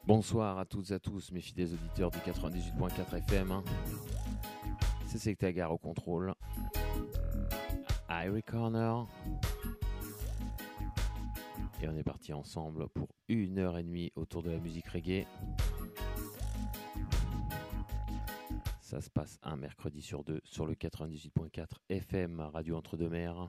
Bonsoir à toutes et à tous, mes fidèles auditeurs du 98.4 FM. C'est Sectagar au contrôle. Irie Corner. Et on est parti ensemble pour 1h30 autour de la musique reggae. Ça se passe un mercredi sur deux sur le 98.4 FM, Radio Entre-deux-Mers.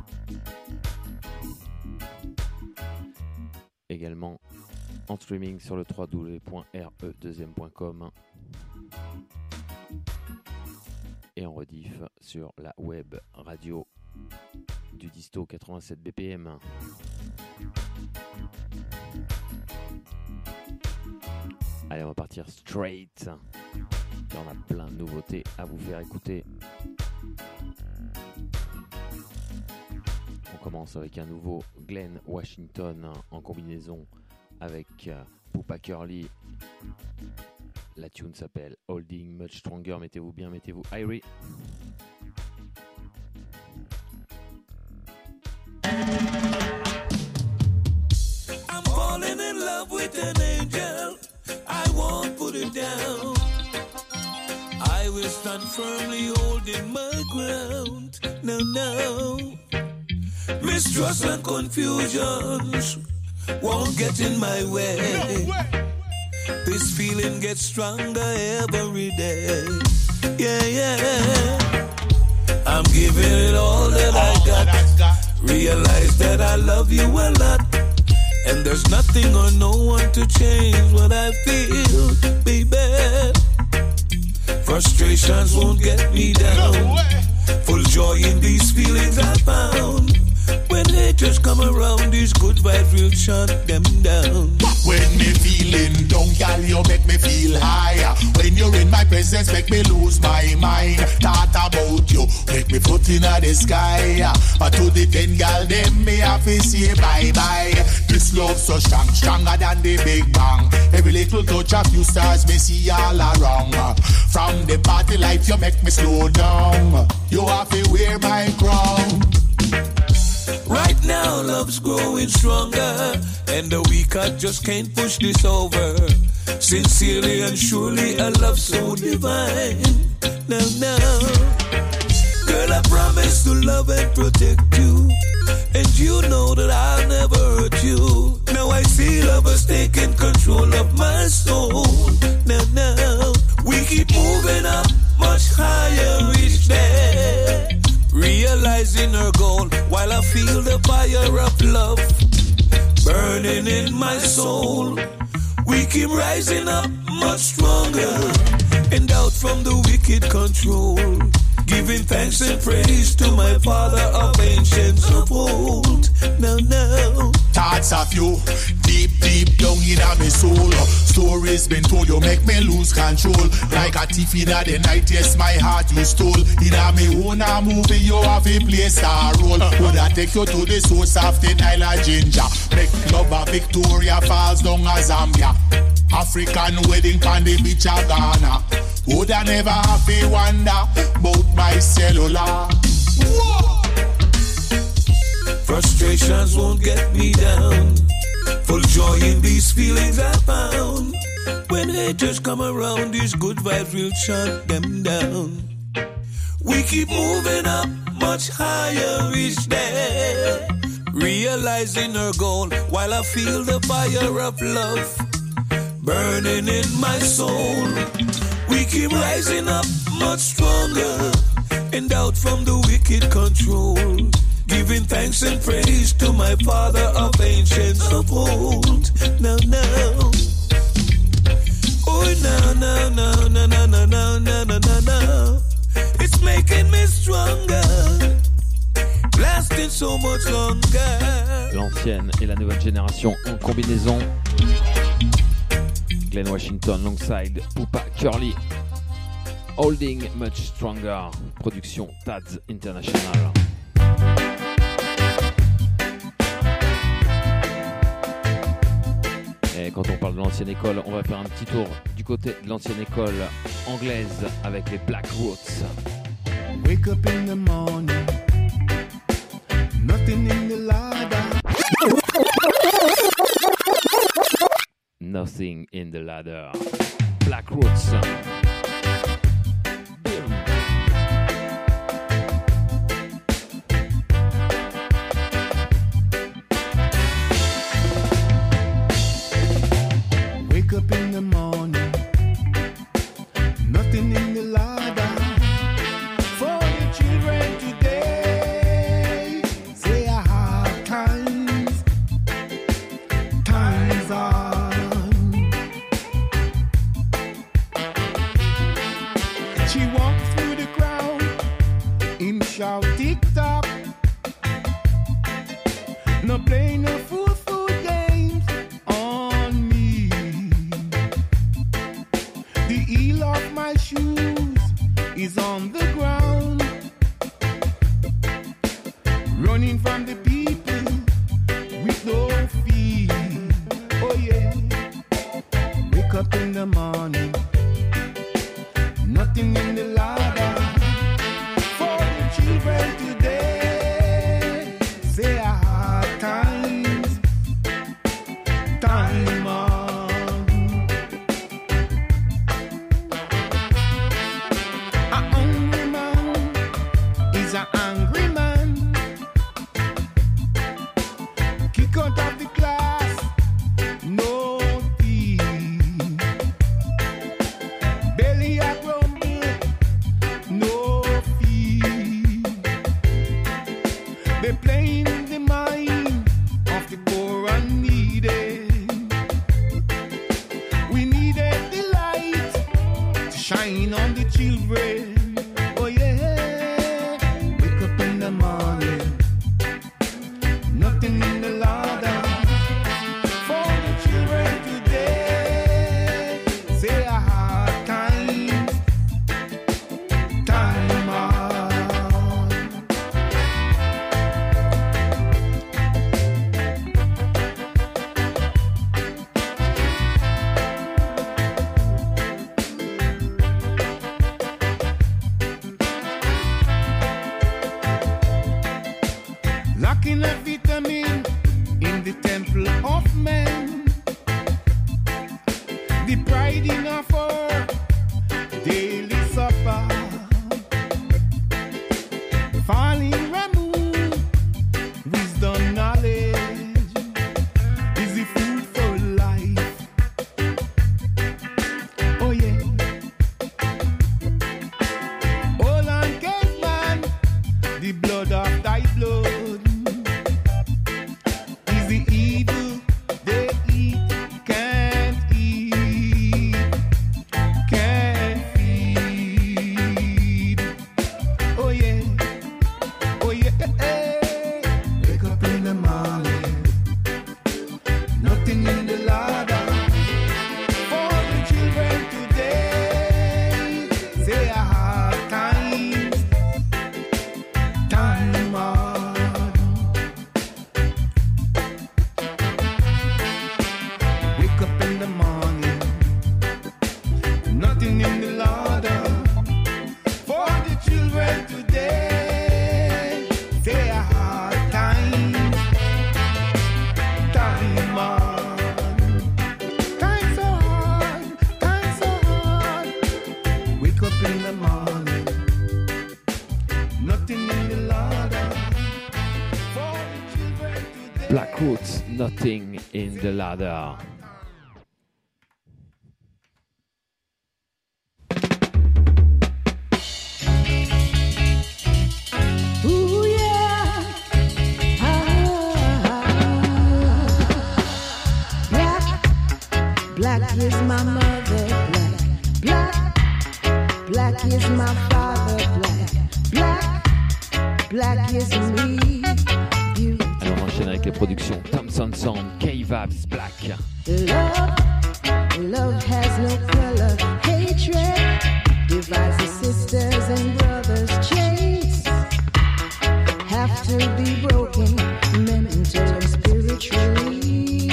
Également en streaming sur le www.re2m.com et en rediff sur la web radio du Disto 87 BPM. Allez, on va partir straight. Car on a plein de nouveautés à vous faire écouter. On commence avec un nouveau Glen Washington en combinaison avec Pupa Curly. La tune s'appelle Holding Much Stronger. Mettez-vous bien, mettez-vous Irie. I'm falling in love with an angel. I won't put it down. I will stand firmly holding my ground. No. Mistrust and confusions won't get in my way. No way. This feeling gets stronger every day. Yeah. I'm giving it all that I got. Realize that I love you a lot. And there's nothing or no one to change what I feel, baby. Frustrations won't get me down. No, full joy in these feelings I found. When haters come around, these good vibes will shut them down. When me feeling down, girl, you make me feel higher. When you're in my presence, make me lose my mind. Thought about you, make me foot in the sky. But to the 10 girl, them me have to say bye-bye. This love so strong, stronger than the Big Bang. Every little touch of you stars, me see all around. From the party life, you make me slow down. You have to wear my crown. Right now, love's growing stronger, and the weak heart just can't push this over. Sincerely and surely, a love so divine. Now, girl, I promise to love and protect you, and you know that I'll never hurt you. Now I see lovers taking control of my soul. Now, we keep moving up, much higher each day. Realizing her goal while I feel the fire of love burning in my soul. We keep rising up much stronger and out from the wicked control. Giving thanks and praise to my Father of ancients of old. Now. Thoughts of you, deep down in my soul. Stories been told, you make me lose control. Like a thief in the night, yes, my heart you stole. In my own movie, you have a play star role. Would I take you to the source of the Nile of ginger? Make love a Victoria Falls down a Zambia. African wedding on the beach of Ghana. Would I never have to wonder about my cellular? Whoa! Frustrations won't get me down. Full joy in these feelings I found. When haters come around, these good vibes will shut them down. We keep moving up much higher each day. Realizing our goal while I feel the fire of love burning in my soul. We keep rising up much stronger and out from the wicked control. Giving thanks and praise to my Father of ancients of old. Now. Oh, now. It's making me stronger. Lasting so much longer. L'ancienne et la nouvelle génération en combinaison. Glen Washington alongside Pupa Curly. Holding Much Stronger. Production Tads International. Et quand on parle de l'ancienne école, on va faire un petit tour du côté de l'ancienne école anglaise avec les Black Roots. Wake up in the morning, nothing in the larder. Nothing in the Ladder. Black Roots. Wake up in the morning, nothing in the ladder for the children today. Say hard times, times on. She walked through the crowd, him shout tick tock, no play no fool games on me. The heel of my shoes is on the ground, running from the people with no fear. Oh yeah, wake up in the morning, nothing in the ladder for the children today. Say hard times, time on. A hungry man is an angry man. Kick out of the class, no tea. Belly a grumble, no fee. They playing in the mind of the poor and needy. We needed the light to shine on the children. Oh yeah, wake up in the morning, nothing in the ladder for the children today. Say a hard times, time on. Lacking a vitamin in the temple of man. The pride in our daily supper. Falling remove wisdom, knowledge is the food for life. Oh yeah. All on caveman, the blood of thy blood is the evil they eat, can't feed. Oh yeah, oh yeah. Wake up in the morning, nothing in the ladder for the children today. Say a hard times, time on. Wake up in the morning, nothing in the ladder for the children today. Say a hard time, time on. Time so hard, time so hard. Wake up in the morning, nothing in the ladder for the children today. Black Roots, Nothing in the Ladder. Ooh, yeah. Black is my mother, black is my father, black is me. Alors on enchaîne avec les productions Thompson Sound, K-Vabs, Black. Love has no color, hatred divides the sisters and brothers. Chains have to be broken, mentally and spiritually.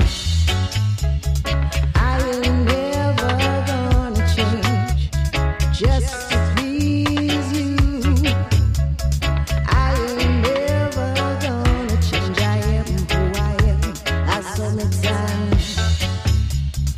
I ain't never gonna change just to please you. I ain't never gonna change. I am who I am. I saw me time.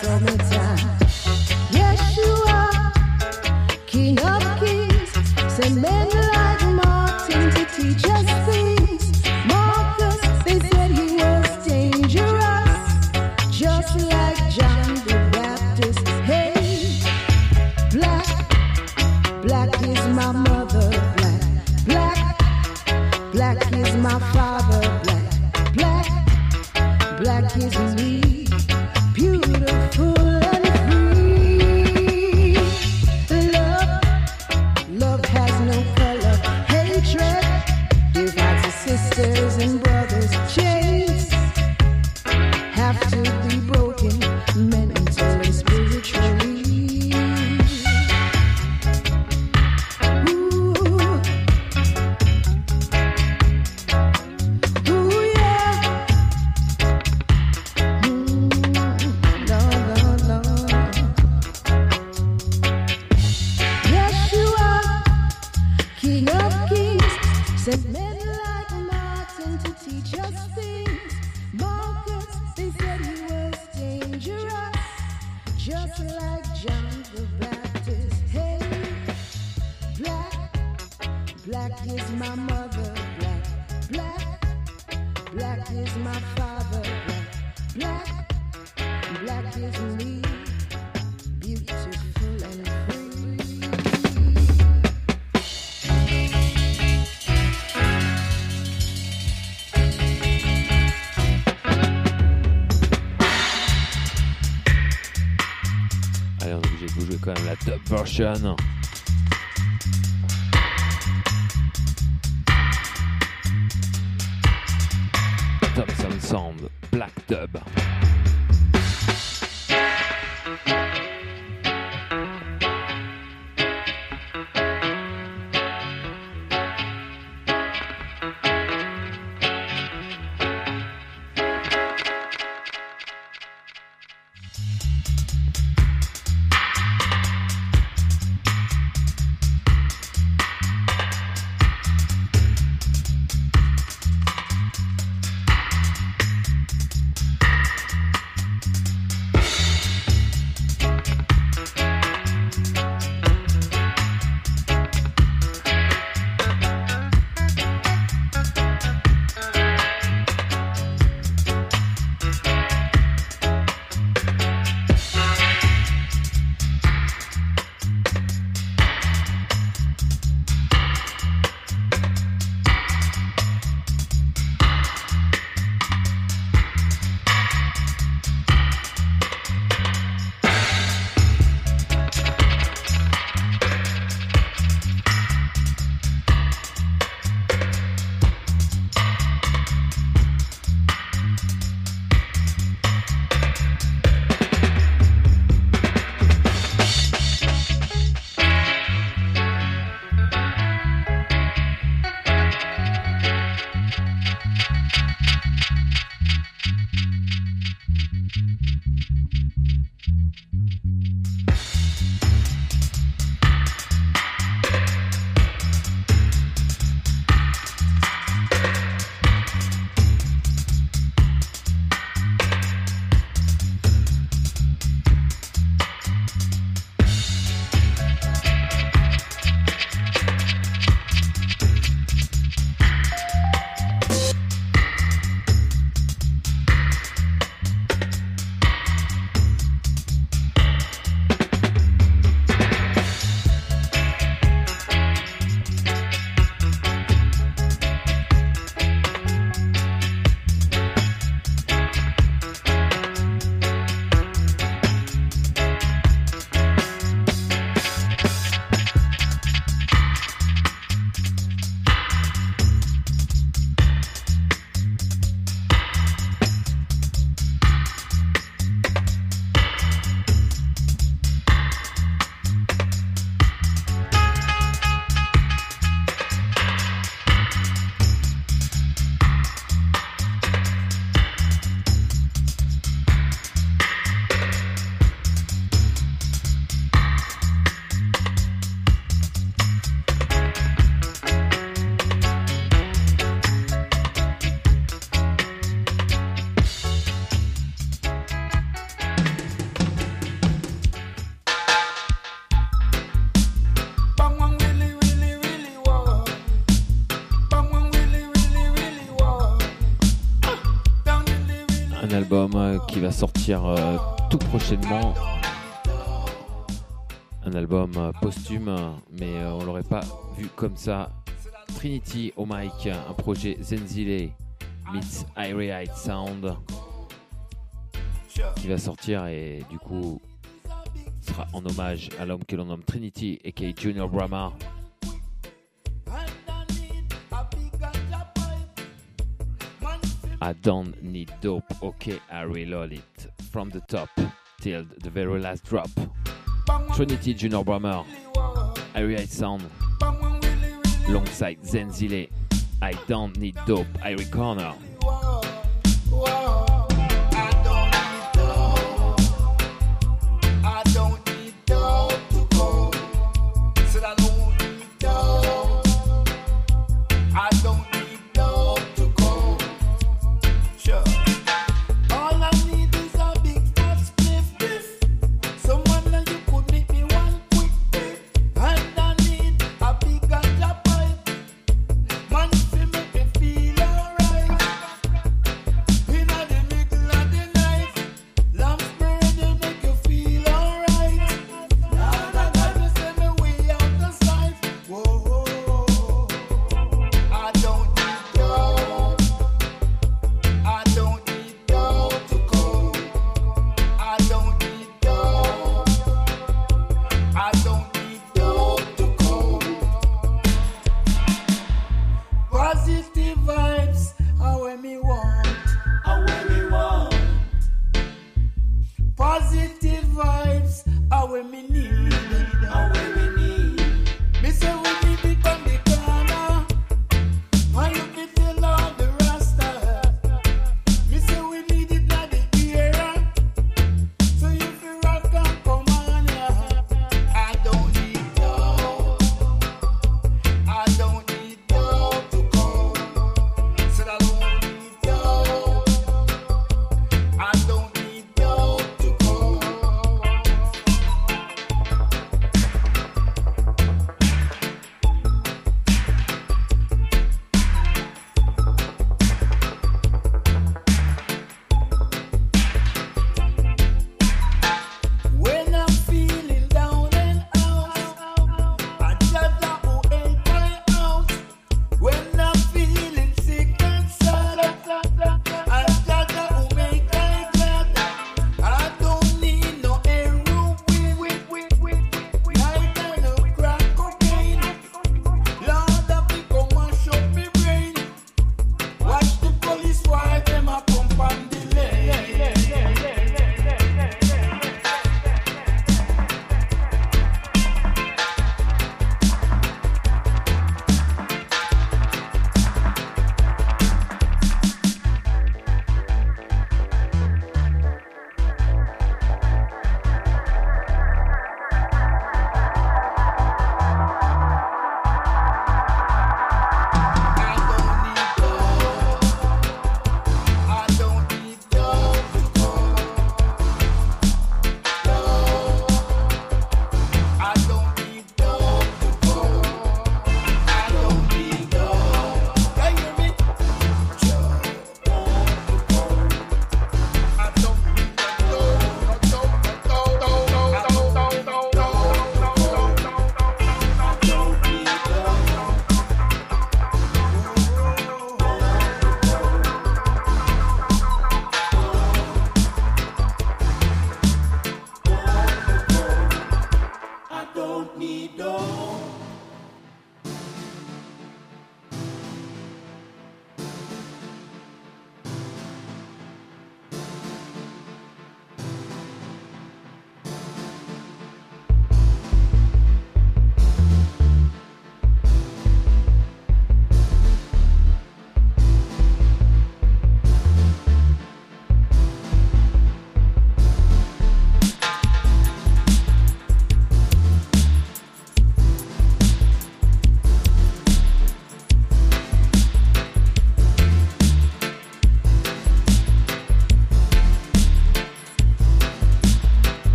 summertime. Yeshua, King of Kings, send men like Martin to teach us things. Marcus, they said he was dangerous, just like John the Baptist. Hey, black, black is my mother, black, black, black is my father, black, black, black is me, beautiful and free. Love, love has no color. Hatred divides the sisters and brothers. Chains have to be broken mentally and spiritually. Ooh, yeah. Lord, Lord, Lord. Yeshua, King of Kings, sent men like Martin to teach us things. Marcus, they said he was dangerous, just like John the Baptist. Hey, black, black is my mother, black, black, black is my father, black, black, black is me, beautiful and free. Allez, on est obligé de vous jouer quand même la top version. Thompson Sound, Black Dub. album qui va sortir tout prochainement. Un album posthume, mais on l'aurait pas vu comme ça. Trinity au mic, un projet Zenzile meets Irie Sound qui va sortir et du coup sera en hommage à l'homme que l'on nomme Trinity aka Junior Brahma. I don't need dope, okay, I reload it from the top till the very last drop. Trinity Junior Brahma, Irie Sound, alongside Zenzile. I don't need dope, Irie Corner.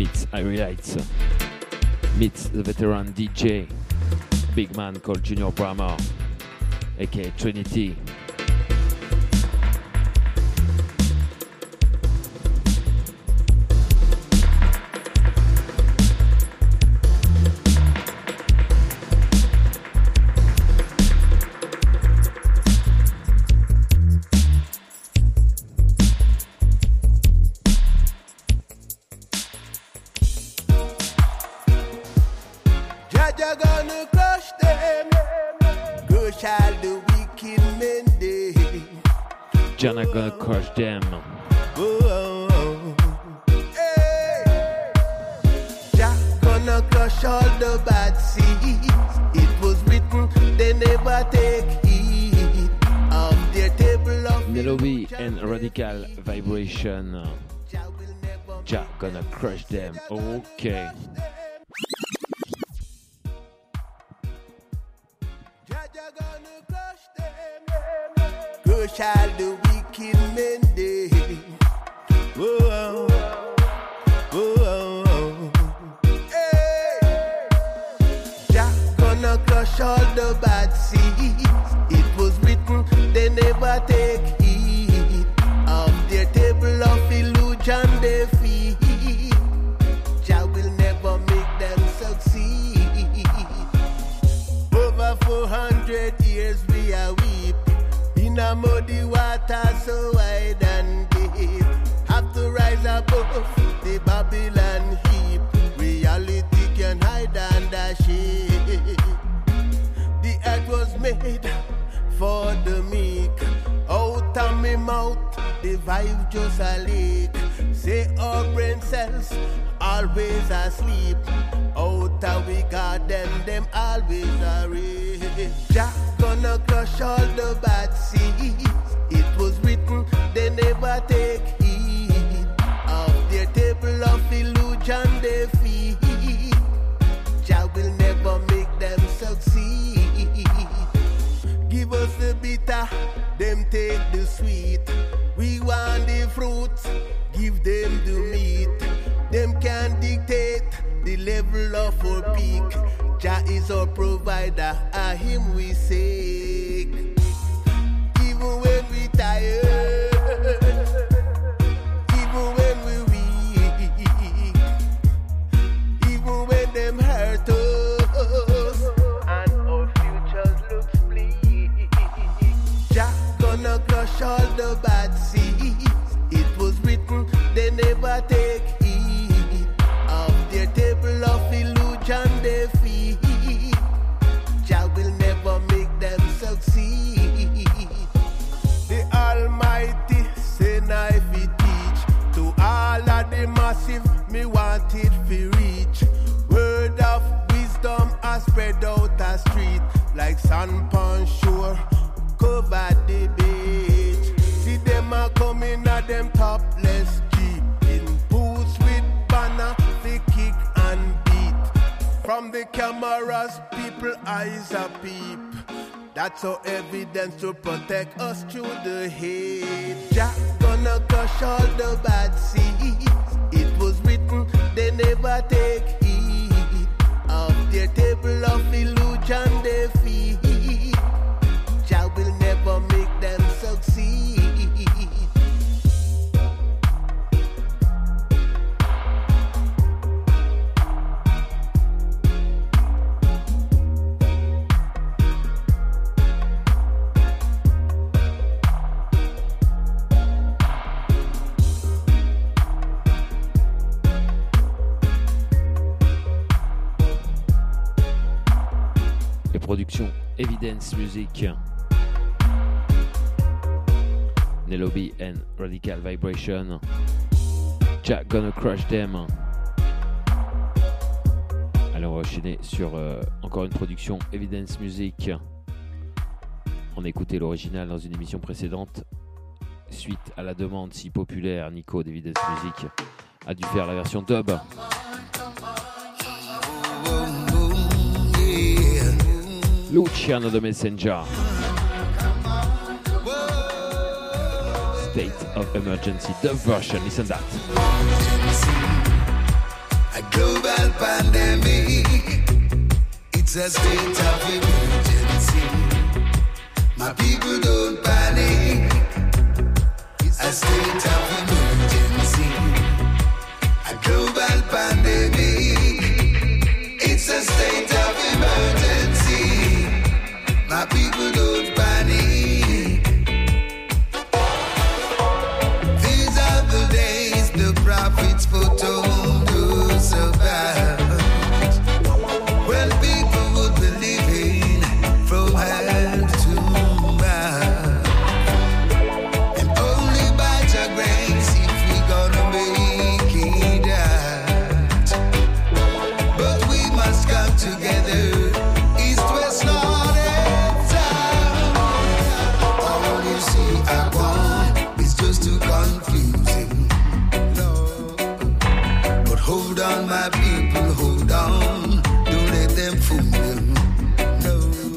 meets Irie Heights, meets the veteran DJ, big man called Junior Brammer, aka Trinity. Jana gonna crush them. Hey. Jah gonna crush all the bad seeds. It was written, they never take heed of their table of Nelobi and Radical Vibration. Jah gonna crush them. Okay. Crush all the wicked men day. Whoa, whoa, hey. Jah gonna crush all the bad seeds. It was written, they never take heed of their table of illusion they feed. Jah will never make them succeed. Over 400 years we are weep in a muddy water so wide and deep. Have to rise above the Babylon heap. Reality can hide under shade. The earth was made for the meek. Out of me mouth, the vibe just a leak. Say our brain cells always asleep. Out of we garden, them always are rich. Jah gonna crush all the bad seeds. It was written, they never take heed of their table of illusion they feed. Jah will never make them succeed. Give us the bitter, them take the sweet. We want the fruits, give them the meat. Them can dictate the level of our peak. Jah is our provider, a him we seek. Even when we tired, even when we weak, even when them hurt us, and our futures look bleak. Jah gonna crush all the bad seeds. It was written, they never take heed of their table of illusion they feed. Jah will never make them succeed. The Almighty say I fi teach to all of the massive, me want it fi reach. Word of wisdom I spread out a street like sand pon shore, cover the beach. See them a coming at them topless jeep in boots with banner, they kick and beat. From the cameras, people eyes a peep. That's our evidence to protect us through the hate. Jah gonna crush all the bad seeds. It was written, they never take heed of their table of illusion they feed. Jah will never make them succeed. Production Evidence Music, Nelobi and Radical Vibration. Jah gonna crush them. Alors on va enchaîner sur encore une production Evidence Music. On a écouté l'original dans une émission précédente. Suite à la demande si populaire, Nico d'Evidence Music a dû faire la version dub. Luciano the Messenger. State of Emergency, the version, listen that. a global pandemic. It's a state of emergency. My people don't panic. It's a state of emergency. A global pandemic. It's a state of emergency. My people don't panic. These are the days the prophets foretold us about. When people would be living from hand to mouth. And only by your grace if we gonna make it out. But we must come together, east, west, north, and south. All you see I want is just too confusing. But hold on, my people, hold on. Don't let them fool you. No.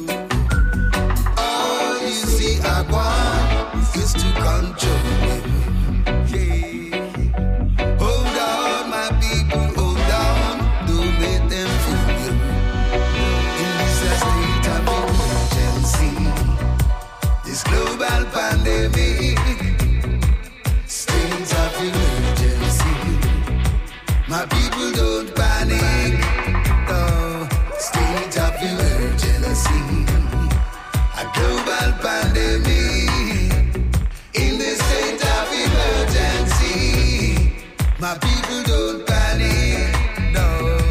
All you see I want is to control you. Yeah. Hold on, my people, hold on. Don't let them fool you. In this state of emergency, this global pandemic, state of emergency. My people don't panic. No, state of emergency. A global pandemic. In the state of emergency. My people don't panic. No.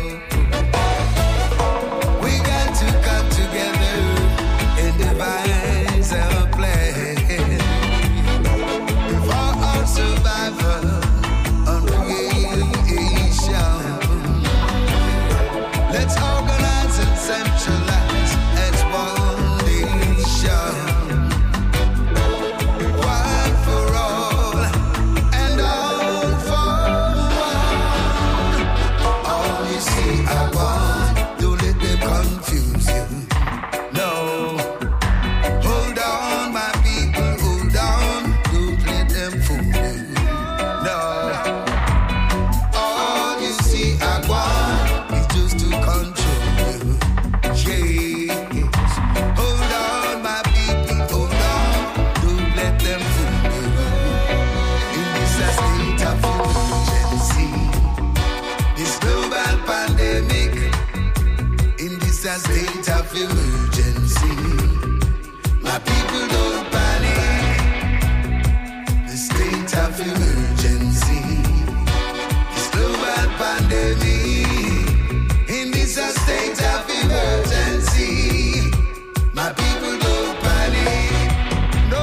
We got to come together and devise a plan for our survival and creation. Let's organize and centralize as one nation. One for all and all for one. All you see I want, don't let them confuse you. No. Hold on, my people, hold on. Don't let them fool you. No. All you see I want is just to control you. Yes. Hold on, my people, hold on. Don't let them fool you. In this state of emergency, this global pandemic. In this state of emergency, my people don't panic. The state of emergency, this global pandemic. In this state of emergency, my people don't panic. No.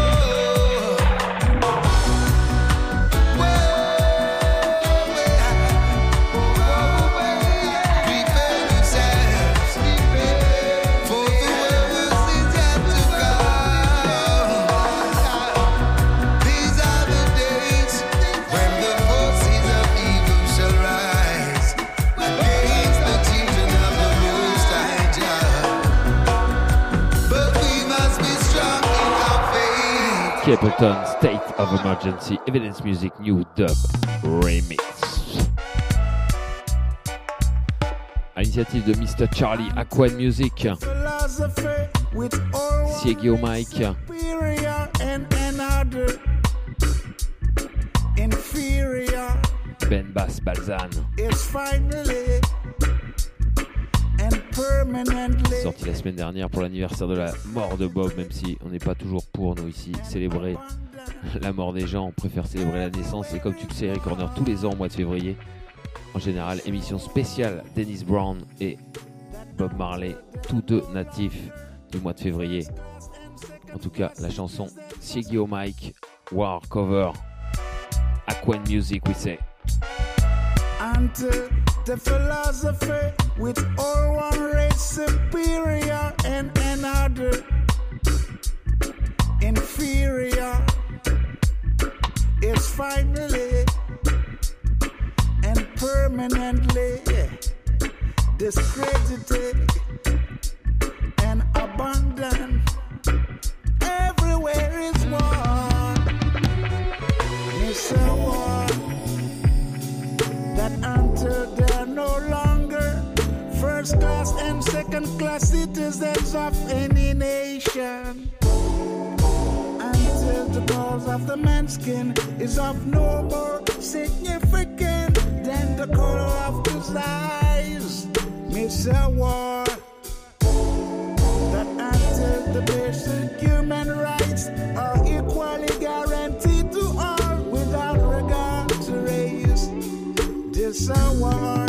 Prepare yourselves for the worst is yet to come. These are the days when the forces of evil shall rise against the children of the Most High Jah. But we must be strong in our faith. Capleton, State of Emergency, Evidence Music, New Dub Remix. À l'initiative de Mr. Charlie, Aquan Music, Philosophy with all Siegio Mike, superior and another inferior Ben Bass Balzan, is finally and permanently sorti la semaine dernière pour l'anniversaire de la mort de Bob, même si on n'est pas toujours pour nous ici célébrer la mort des gens, on préfère célébrer la naissance. Et comme tu le sais, Eric Corner, tous les ans au mois de février, en général, émission spéciale Dennis Brown et Bob Marley, tous deux natifs du mois de février. En tout cas, la chanson Siegio Mike, War Cover, Aquan Music, we say. until the philosophy with all one race superior and another inferior is finally and permanently discredited and abandoned. Everywhere is war. Miss a war that until there no second-class citizens of any nation. Until the cause of the man's skin is of no more significance than the color of his eyes. Mr. War, that until the basic human rights are equally guaranteed to all without regard to race. This a war.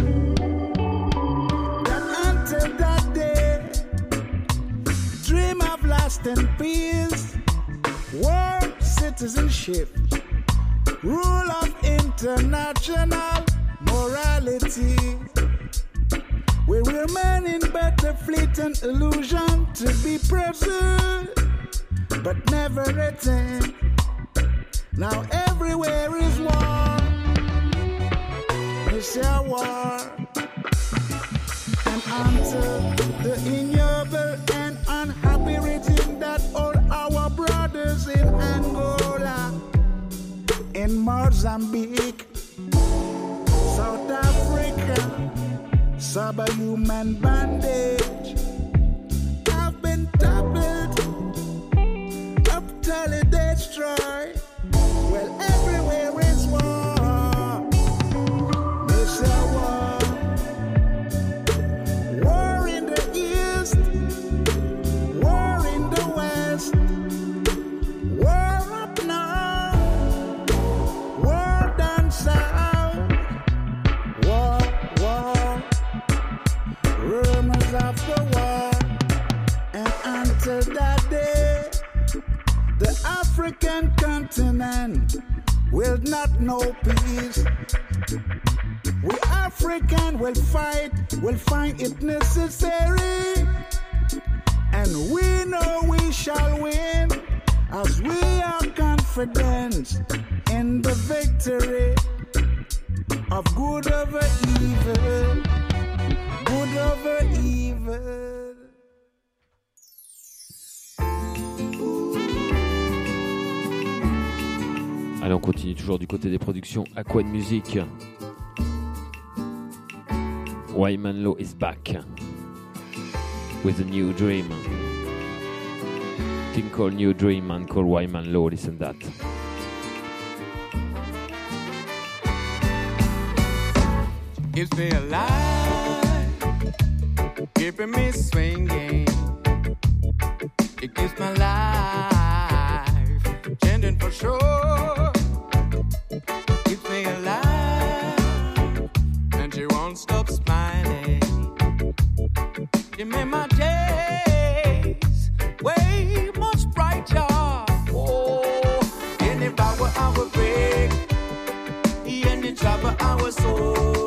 That until that day, dream of lasting peace, world citizenship, rule of international morality. We remain in better fleeting illusion to be present, but never attain. Now everywhere is war. It's a war. And until the ignoble and unhappy regime that all our brothers in Angola, in Mozambique, South Africa, subhuman bandage have been toppled up till it destroy. Well, everywhere is war. It's a war. War in the east, war in the west, war up north, war down south, war. Rumors of the war, and until that day, the African continent will not know peace. We African will fight, will find it necessary, and we know we shall win, as we are confident in the victory of good over evil. Good over evil. Allez, on continue toujours du côté des productions Aquan Music. Wyman Low is back with a new dream. Thing called New Dream and called Wyman Low. Listen that. It's me alive, keeping me swinging. It keeps my life changing for sure. Keeps me alive, and she won't stop smiling. She made my days way much brighter. Oh, any power I will break, any trouble I will solve.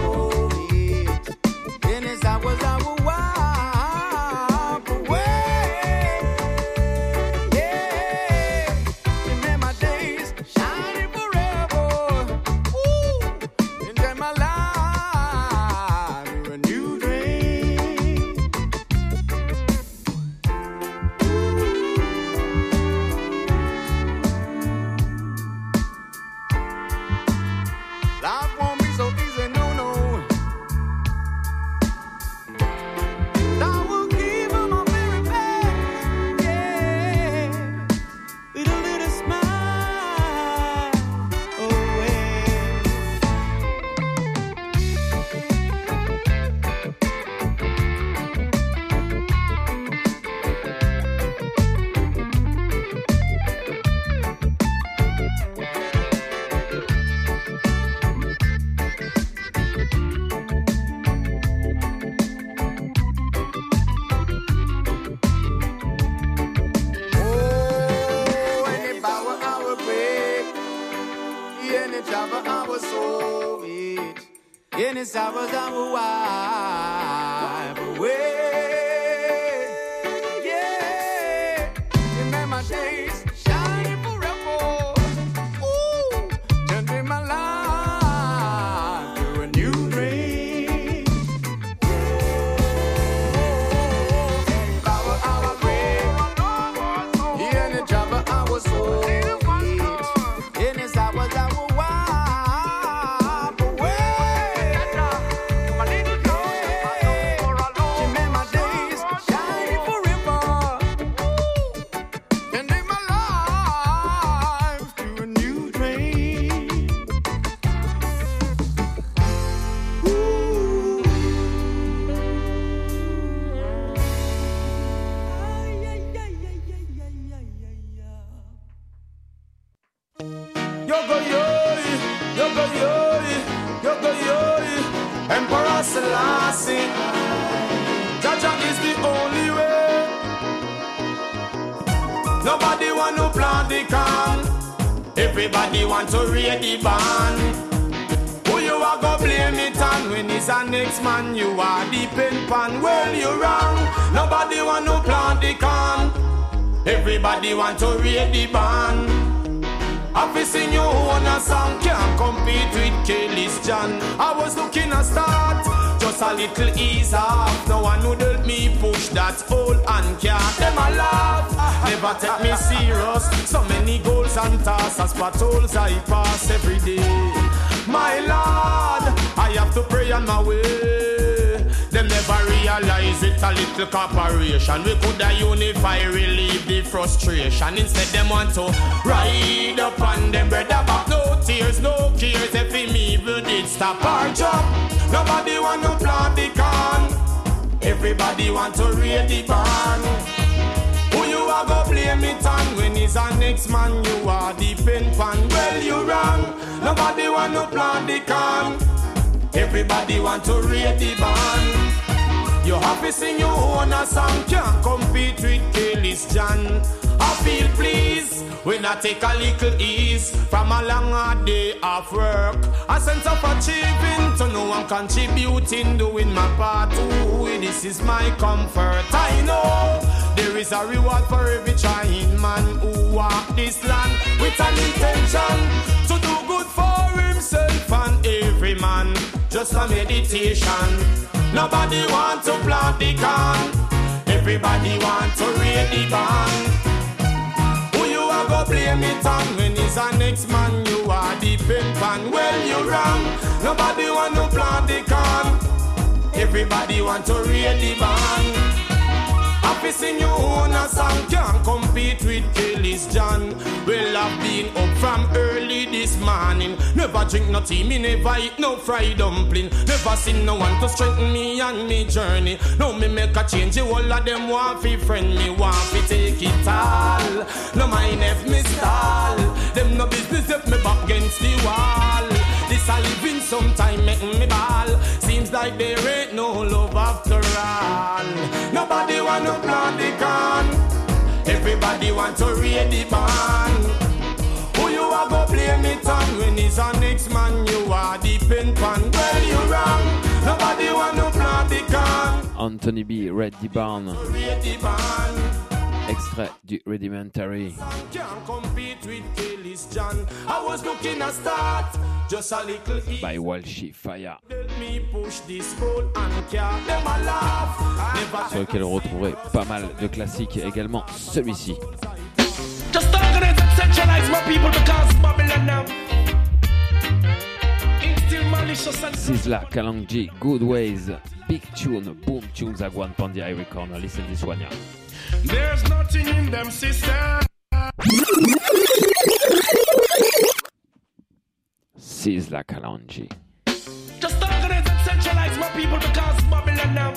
I will walk away. Any sorrows I will wipe away. Yeah, remember my days shining forever. Ooh, turning my life to a new dream. Any power I was great, any trouble I was so. Any sorrows I will wipe away. Remember my days shining forever. Turning my life to a new dream. Yogo yoi, yogo yoi, yogo yoi. Emperor Selassie, Jaja is the only way. Nobody want to plant the can. Everybody want to read the band. Who you are go blame it on when it's a next man? You are the pen pan. Well, you wrong. Nobody want to plant the can. Everybody want to read the band. I've seen you on a song, can't compete with Kelly's John. I was looking at start, just a little ease off. No one would help me push that old and can't. Them a laugh, never take me serious. So many goals and tasks as patrols I pass every day. My Lord, I have to pray on my way. Them never realize it a little corporation. We could have unify, relieve the frustration. Instead them want to ride up on them brother back. No tears, no cares. If him evil did stop our job. Nobody want to plant the can. Everybody want to read the barn. Who you are go blame it on when he's a next man? You are the pen pan. Well, you wrong. Nobody want to plant the can. Everybody want to read the band. You happy sing your own a song, can't compete with Kelly's John. I feel pleased when I take a little ease from a long hard day of work. A sense of achieving to know I'm contributing, doing my part. Ooh, this is my comfort. I know there is a reward for every trying man who walk this land with an intention to do good for himself and every man. Just a meditation. Nobody want to plant the can. Everybody want to read the band. Who you are go blame it on when he's a next man? You are the pen pan. Well, you wrong. Nobody want to plant the can. Everybody want to read the band. Happy sing you own a song, can't compete with Kelly's John. Well, I've been up from early this morning. Never drink no tea, me never eat no fried dumpling. Never seen no one to strengthen me on me journey. Now me make a change, the whole of them want fi friend me, want fi take it all. No mind if me stall, them no business if me back against the wall. This a living sometime making me ball. Seems like there ain't no love after all. Nobody want to plant the can. Everybody want to read the band. Who you are go blame it on when he's a next man? You are the pen pan. Well, you wrong. Nobody want to plant the can. Anthony B, Read the Barn. Read the band. Extrait du Rudimentary. I was looking at start. Just a little by Walshy Fire. Sur lequel on retrouverait pas mal de classiques, également celui-ci. Just organize and centralize my people because Babylon now. Instill malicious and Sizzla, Kalonji, Good Ways, big tune, boom tunes à Gwan Pandi Irie Corner. Listen this one, yeah. There's nothing in them, sister. Sizzla, Kalonji. Just organize and centralize my people because Babylon now.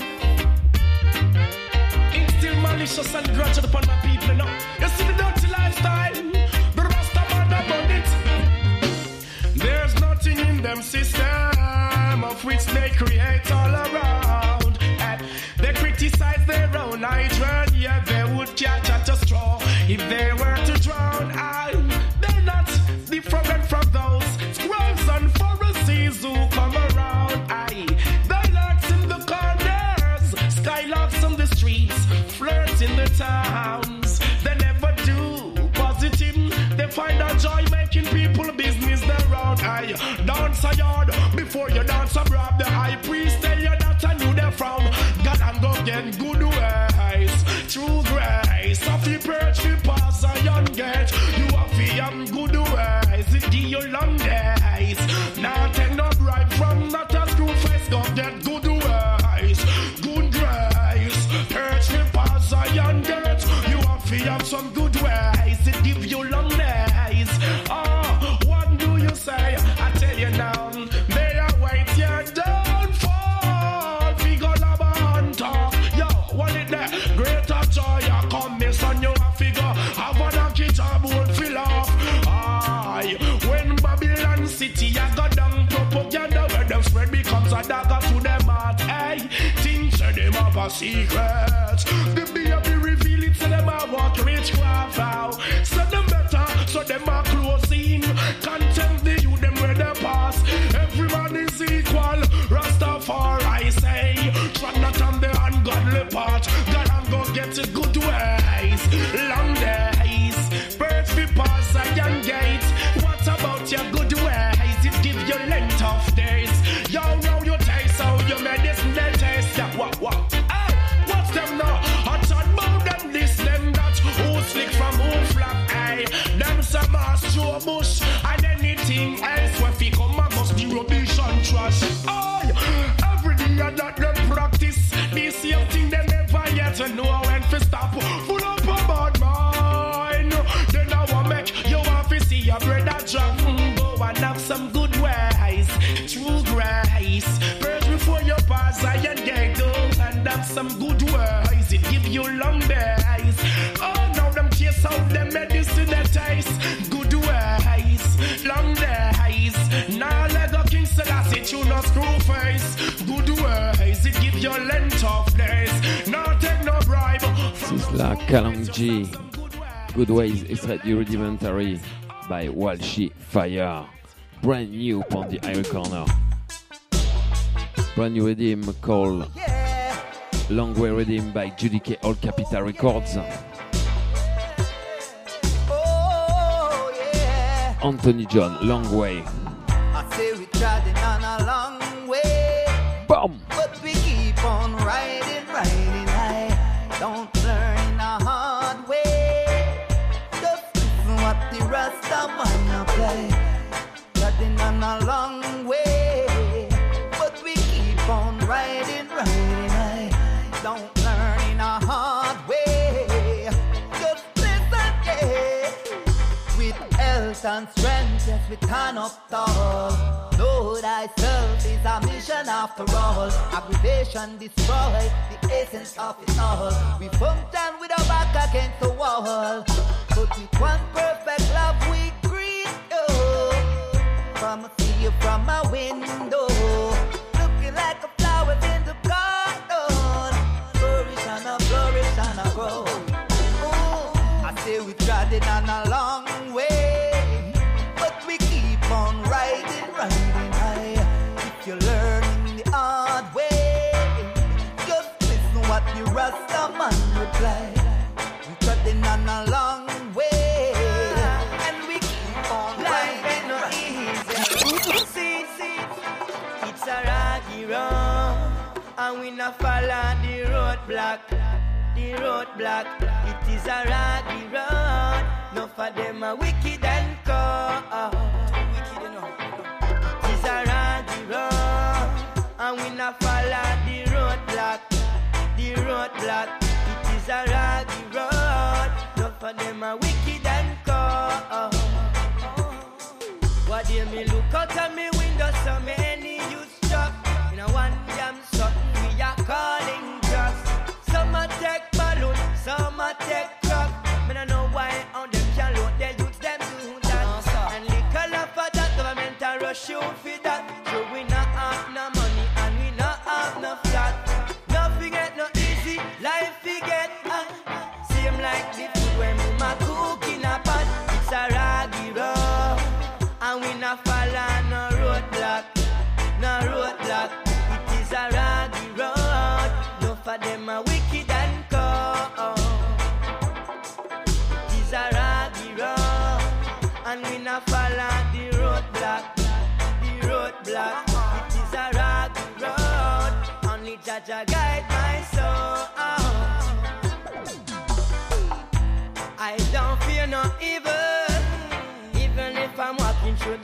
Instill malicious and grudge upon my people now. You see the dirty lifestyle, the Rasta man about it. There's nothing in them system of which they create all around. And they criticize their own children, yeah, they would catch at a straw if they were to drown. They're not different from those scrolls and Pharisees who come around. towns. They never do positive. They find a joy making people business around. I dance a yard before you dance a rob. The high priest tell you that I knew they from God and go get good ways. True grace, of the perch we pass a young gate. You have the good ways, it give you long days. Now take no bribe from not a screw face. Go get good ways, good grace. Perch we pass a young gate. You have some good ways, it give you long days. Oh, what do you say? I tell you now, they await your downfall. Figure lava and talk. Yo, what is that? Greater joy, I come this on you a figure. Have a kit a boat fill off. Aye, when Babylon City I got down propaganda where them spread becomes a dagger to them heart. Hey, things say them have a secret. The baby reveal it, so them a walk witchcraft out. So them better, so them a close in. Contempt the youth, them where they pass. Everyone is equal. Rastafari say, try not on the ungodly part. God and go get a good ways. Long days, birds be pass a young gate. What about your good ways? It give you length of days. Yo, know you taste how you medicine they taste. Yeah, what? Hey, what's them now? I thought about them this, them that. Who slick from who flap, hey. Them some ass Joe Bush and anything else. When we come and must be rubbish and trash. Oh, every day that them practice. This same thing they never yet know when to stop. Full up a bad mind. Then I want make you want to see your brother drop. Go and have some good ways. True grace. First before you pass I and get go and have some good ways. It give you long days. Oh, now them chase out them medicine that taste. Good ways. Long days. Now let go King Selassie you no screw face. Good ways. It give you length of days. Now take no bribe. Sisla Kalonji. Good Ways, extrait du Rudimentary by Walshy Fire. Brand new on the Iron Corner. Brand new rhythm called Long Way Rhythm by Judy K. All Capital Records. Anthony John, Long Way. I say we treading on a long way. Boom! But we keep on riding high. Don't learn in a hard way. Just listen what the rest of mine play. Treading on a long way. But we keep on riding high. Don't learn in a hard way. Just listen, yeah. With health and strength, yes, we turn up tall. Know thyself is a mission after all. Aggravation destroy the essence of it all. We function with our back against the wall. But with one perfect love we greet you. From a see you from a window. Looking like a flower in the garden. Flourish and a grow. I say we treading on a long way. But we keep on riding high. If you're learning the hard way, just listen what the Rasta man reply. We treading on a long way, and we keep on riding no easy. See, it's a rocky road, and we not follow the roadblock. The roadblock, it is a rocky road. No for them are wicked and cold. It is a rocky road, and we not follow the roadblock. The roadblock, it is a rocky road. No for them are wicked and cold. What do me look out of me window? So many youth stuck in a one damn something we are calling just. Some a take balloon, some a take crack. Me no know why on them can load their youths them do that. And liquor love for that government a rush you for that. So we not have no money and we not have no flat. Nothing get no easy, life we get hard. Same like the food when we ma cook in a pot. It's a raggy road, and we not follow no roadblock.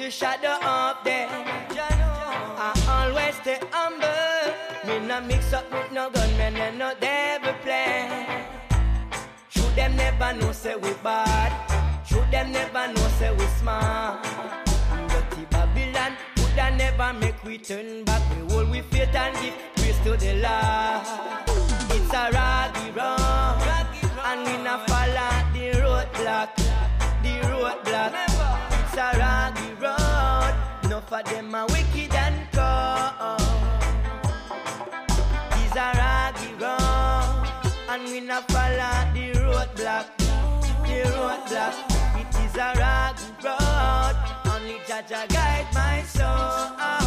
the shadow of death. I always stay humble. Me not mix up with no gunmen and no devil plan. Should them never know say we bad. Should them never know say we smart. Dirty Babylon would I never make we turn back. We hold with faith and give praise to the Lord. It's a rocky road, and we not follow the roadblock. The roadblock. It's a rocky road. Enough of them are wicked and cold. It's a rocky road, and we not follow the roadblock. The roadblock. It is a rocky road. Only Jaja guide my soul.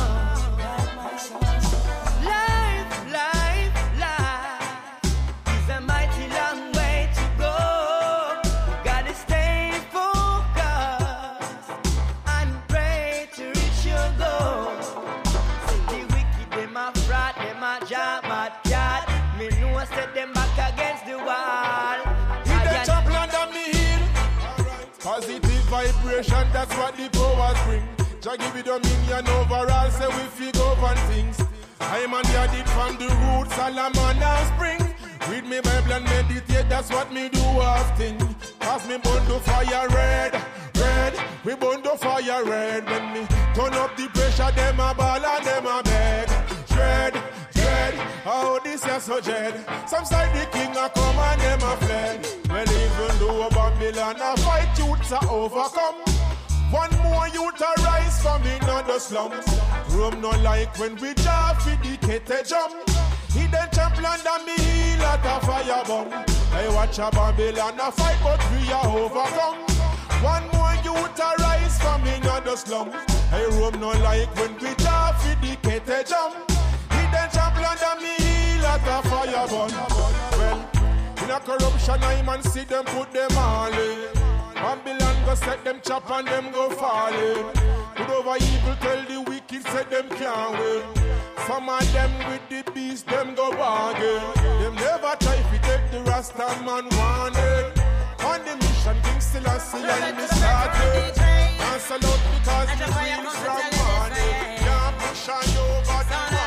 Life, life, life is a mighty long way to go. You gotta stay focused and pray to reach your goal. See the wicked, them a fraud, them a job, bad cat. Me know I set them back against the wall. Hit the champion of me heel. Positive vibration, that's what the powers bring. Jah give it dominion overall, say we fig over things. I'm on the did from the roots, Solomon and spring. Read me Bible and meditate, that's what me do often. Cause me burn the fire red, red. We burn the fire red. When me turn up the pressure, them a ball and them a beg. Dread, dread, oh this is so dread. Some side the king a come and them a fled. Well even though Babylon a fight, youths a overcome. One more youth a rise from another slums. Rome no like when we jump for the kete jump. Hidden champion under me heel at a fire bomb. I watch a Babylon a fight but we a overcome. One more youth a rise from another slums. I Rome no like when we jump for the kete jump. Hidden champion under me heel at a fire bomb. Well, in a corruption I man see them put them all in. Babylon go set them chop and them go falling. Good over evil tell the wicked said them can't win. Some of them with the beast them go bargain. Them never try to take the Rasta man wanted. On the mission King Selassie and me started. Cancel out because the wheels from morning. Can't push on you over the water.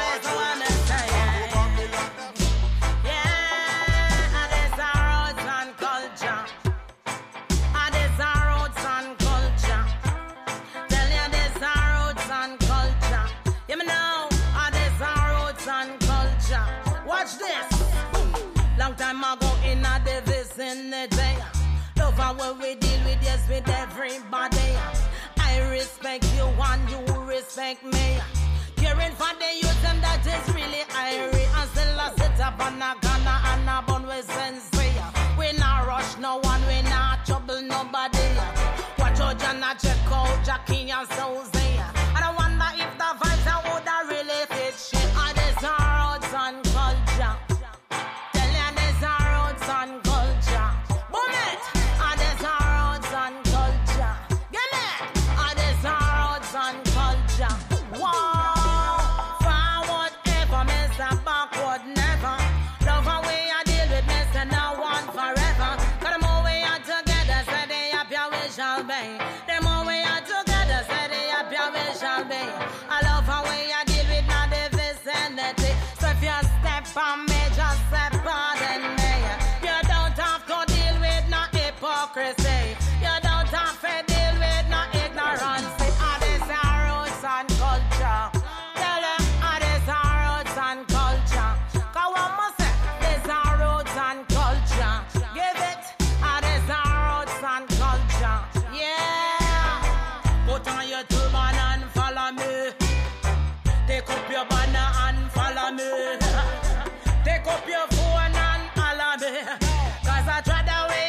Time ago in a vicinity, love how we deal with yes with everybody. I respect you and you respect me. Caring for the youth and that is really irie. And still I sit up on a Ghana and a bun with sincere. We not rush no one, we not trouble nobody. Watch out and check out Jackie and Susie. And I wonder if the vibes I would have really fit shit. And this our roots and culture. And culture, boom it. And there's our roots and culture. Get it? And there's our roots and culture. Wow, forward ever, Mr. Backward never. Love how we a deal with Mr. No one forever. Cause the more we are together, say the happier we shall be. The more we are together, say the happier we shall be. I love how we a deal with not the vicinity. So if you step on me, just step pardon me. Hypocrisy. You don't have to deal with no ignorance. And it's our roots and culture. Tell them, and it's our roots and culture. Cause one must say, it's our roots and culture. Give it, and it's our roots and culture. Yeah. Put on your turban and follow me. Take up your banner and follow me. Take up your phone and follow me. Cause I tried the way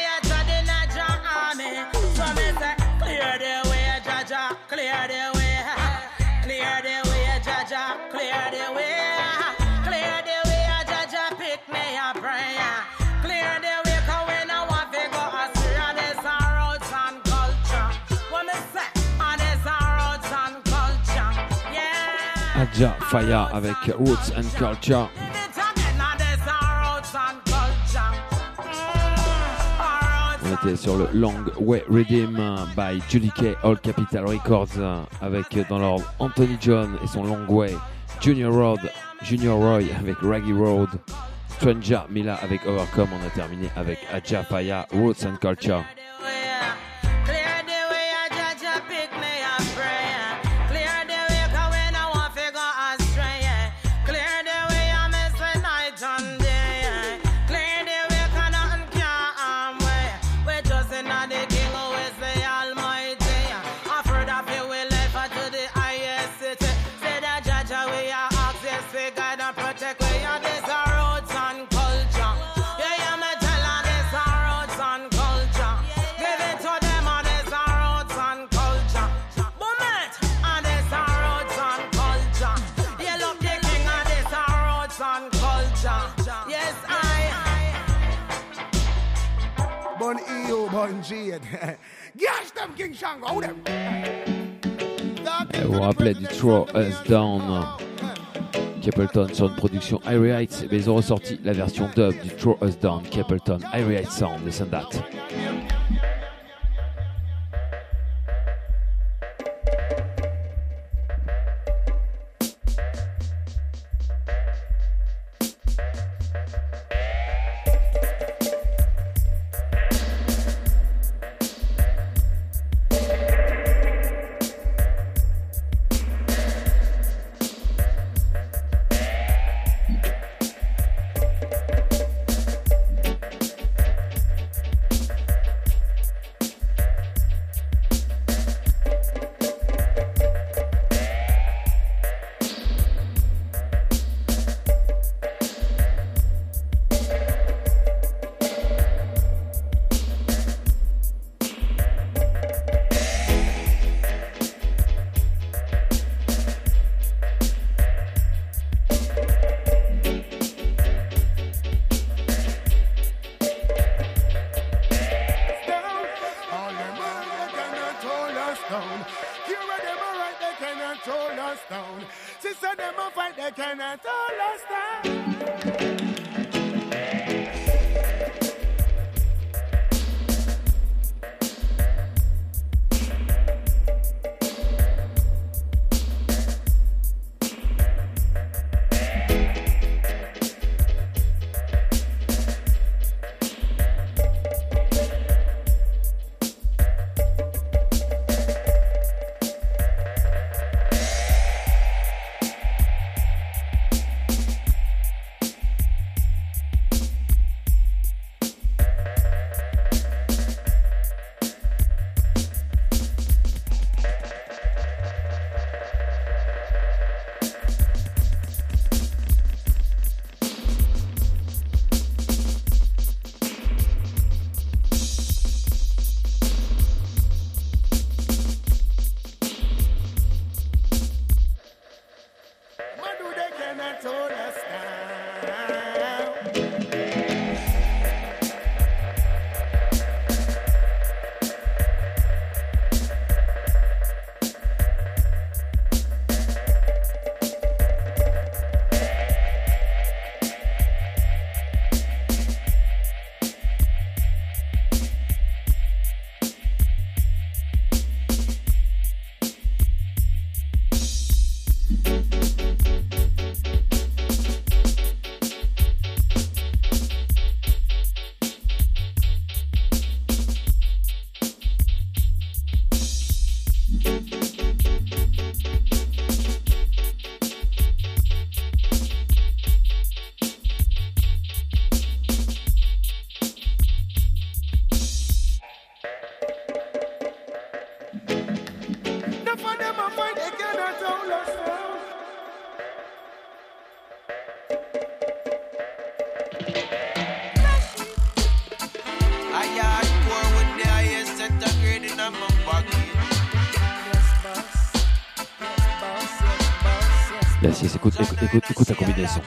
clear the way, Jaja, clear the way, clear the way, Jaja, clear the way, clear the way, Jaja, pick me a prayer, clear the way, cause when I want to go astray, there's our roots and culture, what me say, and there's our roots and culture, yeah. Aja Faya avec Roots and Culture. On était sur le Long Way Rhythm by Judy K, All Capital Records, avec dans l'ordre Anthony John et son Long Way, Junior Roy avec Raggy Road, Stranger Mila avec Overcome. On a terminé avec Aja Faya, Roots and Culture. Vous vous rappelez du Throw Us Down, Capleton sur une production Irie Heights, mais ils ont ressorti la version dub du Throw Us Down, Capleton, Irie Heights Sound, listen that. Yes, écoute la combinaison.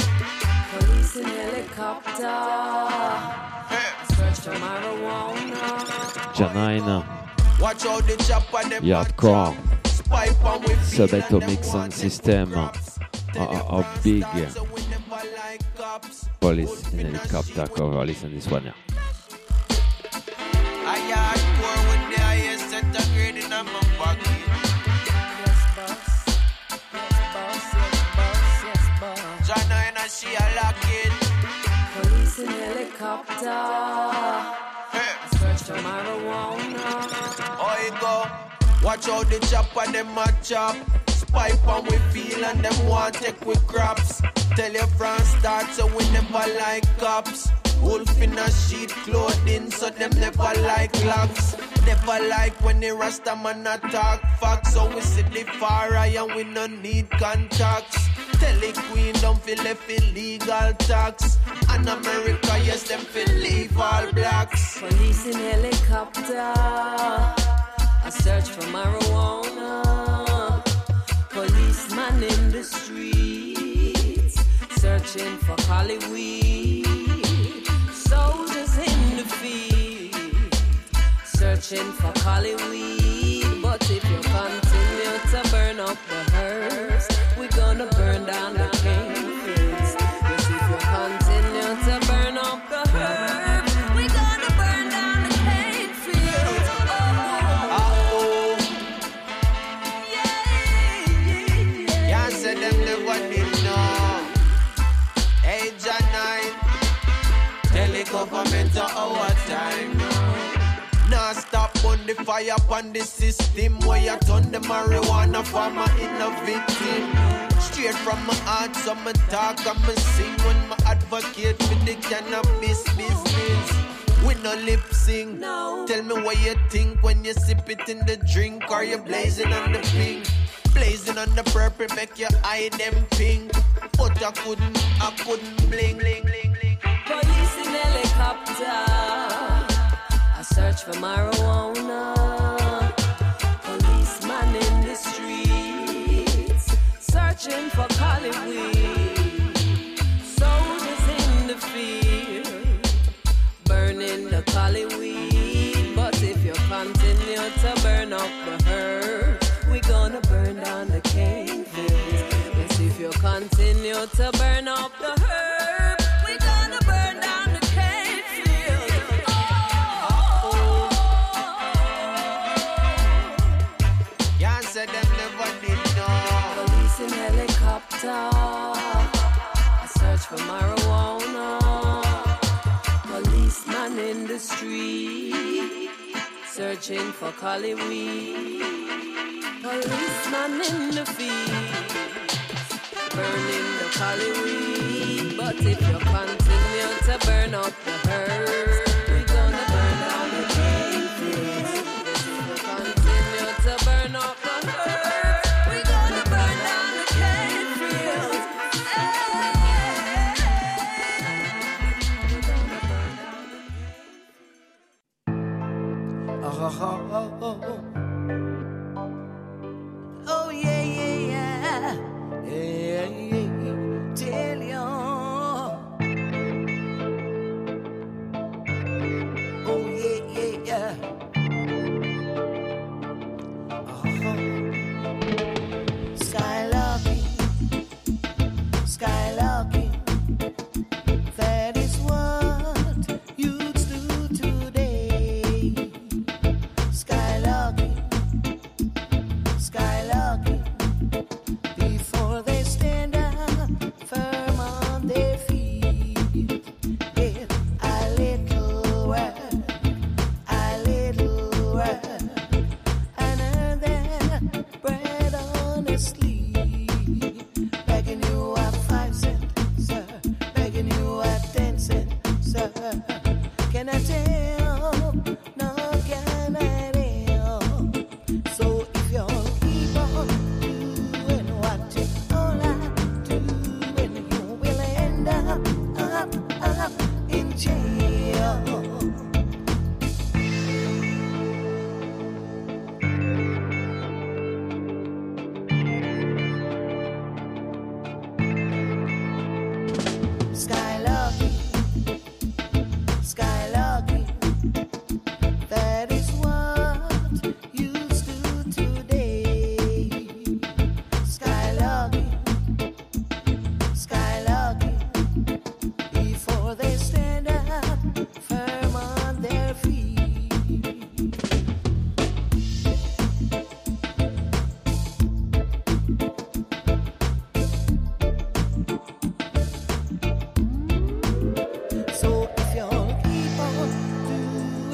Janine, Yardcore, Subatomic Sound System, big Police in Helicopter cover. Listen this one. she a lock it. Police in helicopter. Search for marijuana. Oh, you go. Watch out the chopper, them a chop. Pipe and we feel and them want take we crops. Tell your friends start so we never like cops. Wolf in a sheet clothing so them never like locks. Never like when the Rasta man attack facts. So we see the far eye and we no need contacts. Tell the queen don't feel left illegal tax. And America yes them feel leave all blacks. Police in helicopter. I search for marijuana. Policeman in the streets, searching for Cali weed. Soldiers in the field, searching for Cali weed. But if you continue to burn up the herbs, we're gonna burn down the cane fields. Yes, if you continue to burn up the herbs, we're gonna burn down the cane fields. Say them never did know. Age and 9. Tell the government our time now. Now stop on the fire on the system. Where you turn the marijuana farmer in a victim. Straight from my heart, so me talk and me sing. When my advocate for the cannabis business. We no lip sing. No. Tell me what you think when you sip it in the drink. Or you blazing on the pink. Blazing on the purple, make your eye them pink. But I couldn't bling, bling, bling, bling. Police in helicopter. I search for marijuana. Policeman in the streets, searching for Cali weed. Soldiers in the field, burning the Cali weed. But if you continue to burn up the herb, we're gonna burn down the cane fields. Yes, if you continue to burn up the herb, we're gonna burn down the cane fields. Yeah, said them never did know. Police in helicopter. I search for marijuana. Policeman in the street, searching for Cali weed. Policeman in the field, burning the Cali weed. But if you continue to burn up the herbs, we're gonna burn down the cane fields. If you continue to burn up the herbs, we're gonna burn down the cane fields. We're gonna burn down the cane fields. Oh yeah, yeah, yeah, yeah, yeah. Tell you. Oh yeah, yeah, yeah. Skylarking, skylarking. That is what youths do today. Skylarking.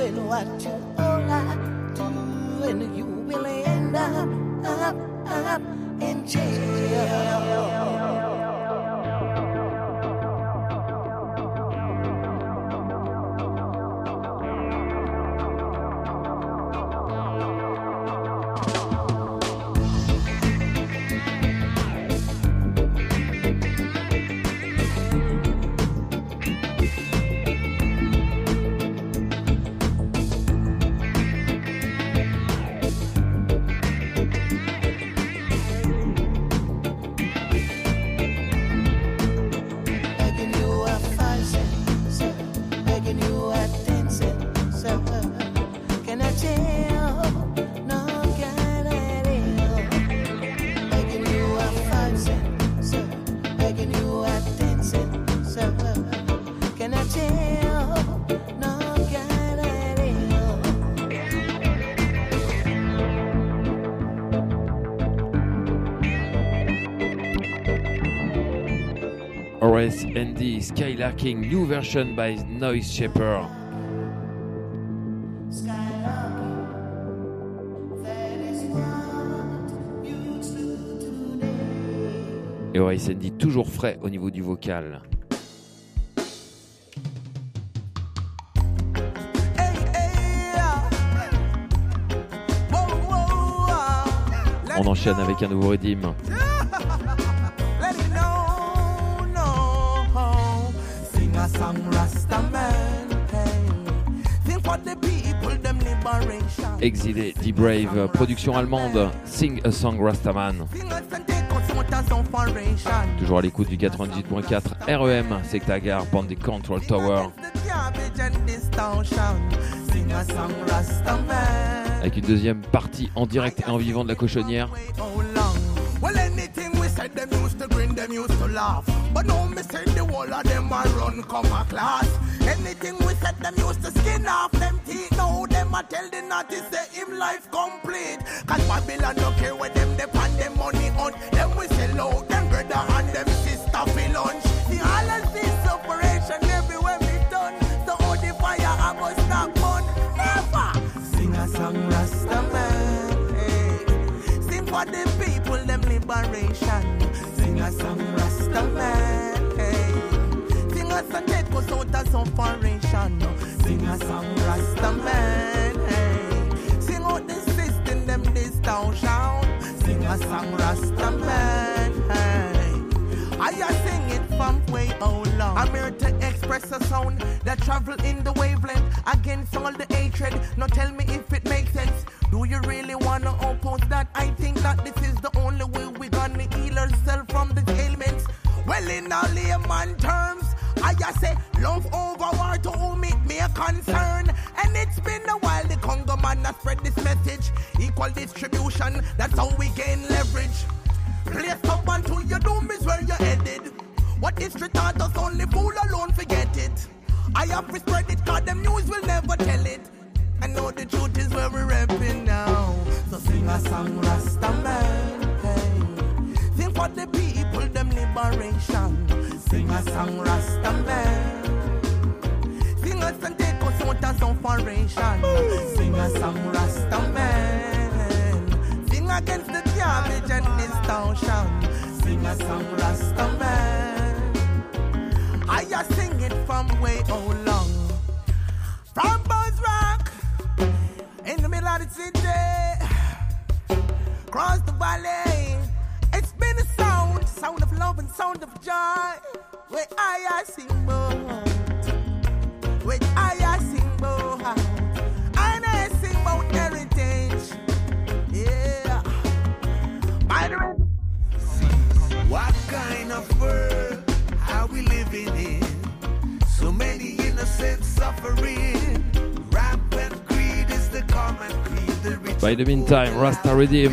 doing what you ought to, and you will end up in jail. Horace Andy, Skylarking, new version by Noise Shaper. Et Horace Andy toujours frais au niveau du vocal. On enchaîne avec un nouveau rythme. Exilé, D-Brave, production allemande, Sing a Song Rastaman. Toujours à l'écoute du 98.4 REM, c'est Tagar, Bandit Control Tower. Avec une deuxième partie en direct et en vivant de la cochonnière. Them used to grin, them used to laugh. But now me say the whole of them a run come a class. Anything we said, them used to skin off them teeth. Now them a tell the naughty say him life complete. Cause Babylon don't care where them depend them money on. Them we sell out, them brother and them sister for lunch. The all of this operation everywhere we done. So all the fire I go stop on. Never sing a song Rastaman, hey. Sing for the people, them liberation. Sing a song Rastaman, hey. Sing a song that goes out of some foundation. Sing a song Rastaman, hey. Sing out the system, them distortion. Sing a song Rastaman, hey. I sing it from way how long. I'm here to express a sound that travel in the wavelength against all the hatred. Now tell me if it makes sense. Do you really wanna oppose that? I think that this is the only way we're gonna heal ourselves from the ailments. Well, in all layman terms, I say love over war to whom it may concern. And it's been a while the Congo man has spread this message. Equal distribution, that's how we gain leverage. Place up until your doom is where you're headed. What history taught us, only fool alone forget it. I have to spread it, cause them news will never tell it. I know the truth is where we're rapping now. So sing a song Rastaman, hey. Sing for the people, them liberation. Sing a song Rastaman. Sing a song take us out of some foundation. Sing a song Rastaman. Sing against the garbage and distortion. Sing a song Rastaman. I sing it from way how long. From Buzz Rock, in the middle of the city, across the valley, it's been a sound of love and sound of joy. Where I sing about, where I sing about, and I sing about heritage. Yeah, by the way, what kind of world are we living in? So many innocent suffering. Rampant greed is the common creed. The rich. By the meantime, Rasta Redeem.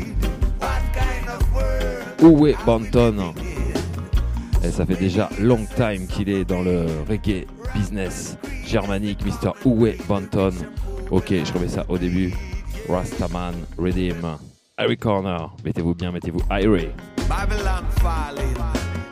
Uwe Banton. Et ça fait déjà long time qu'il est dans le reggae business germanique, Mr. Uwe Banton. Ok, je remets ça au début. Rastaman Redeem. Irie Corner. Mettez-vous bien, mettez-vous Irie. Babylon falling.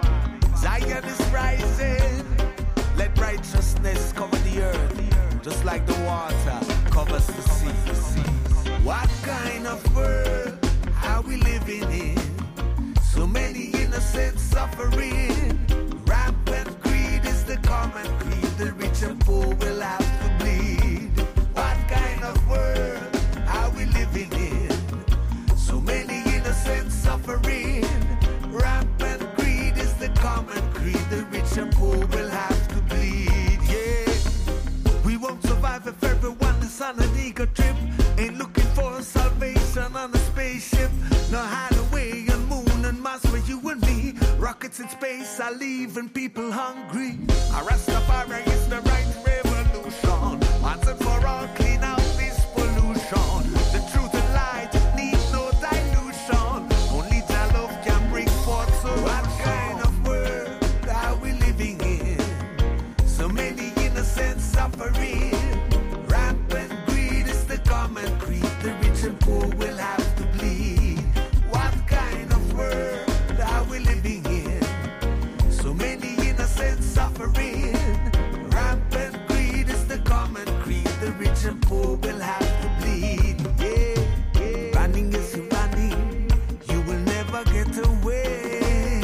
Zion is rising. Let righteousness cover the earth. Just like like the water covers the sea. What kind of world are we living in? So many innocents suffering. Rampant greed is the common creed. The rich and poor will have to bleed. What kind of world are we living in? So many innocents suffering. Rampant greed is the common creed. The rich and poor will have to bleed. Yeah, we won't survive if everyone is on an ego trip. Ain't looking for salvation on a spaceship. No hideaway on moon and Mars for you and me. Rockets in space are leaving people hungry. A Rastafari is the right revolution. Once and for all, clean out this pollution. The truth and light need no dilution. Only that love can bring forth. So what kind of world are we living in? So many innocents suffering. Rampant greed is the common creed. The rich and poor will have to bleed. What kind of world are we living in? So many innocents suffering. Rampant greed is the common creed. The rich and poor will have to bleed. Yeah, yeah. Running is running. You will never get away.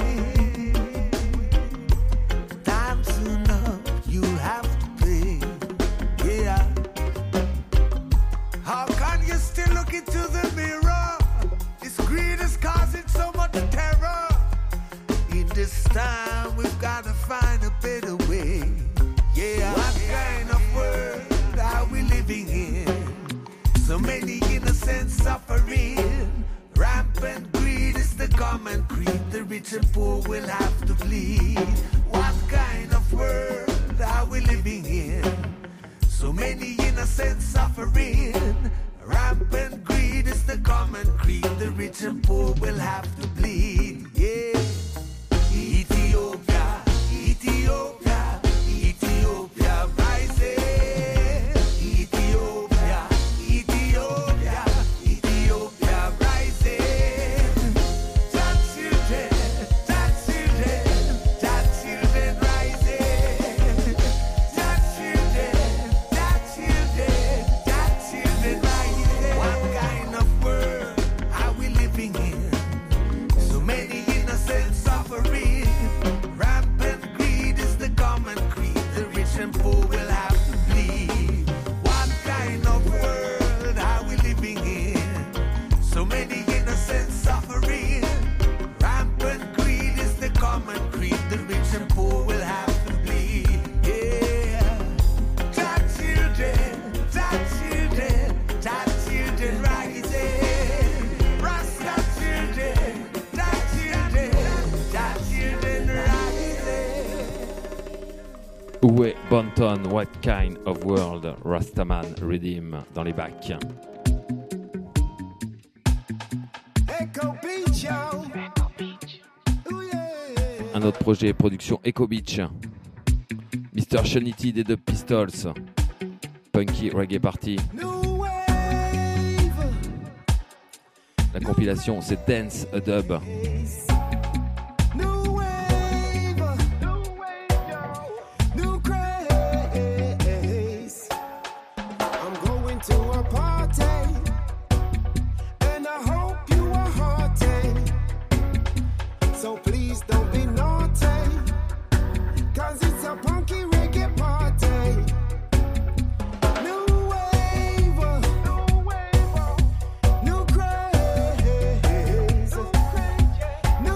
Time's soon up. You have to pay. Yeah. How can you still look into the mirror? This greed is causing so much terror. In this time, we've got to find a better way. Yeah. What kind of world are we living in? So many innocents suffering. Rampant greed is the common creed. The rich and poor will have to bleed. What kind of world are we living in? So many innocents suffering. Rampant greed is the common creed. The rich and poor will have to bleed. Yeah. Ethiopia, Ethiopia, Ethiopia rising. Ethiopia, Ethiopia, Ethiopia rising. That children, that children, that children rising. That children, that children, that children rising. What kind of world are we living in? So many innocents suffering. Rampant greed is the common creed. The rich and poor will have to bleed. What kind of world are we living in? So many innocents suffering. Rampant greed is the common creed. The rich and poor will have to bleed. Yeah. That children, that children, that children rising. Rasta children, that children rising. Où est Bonton? What kind of world? Rastaman Redeem dans les bacs. Echo Beach, yo. Ooh, yeah. Un autre projet, production Echo Beach. Mr. Shanity des Dub Pistols. Punky Reggae Party. New wave. La compilation, c'est Dance a Dub. New wave. New craze. I'm going to a party, and I hope you are hearty. So please don't be naughty, 'cause it's a punky reggae party. New wave, new craze.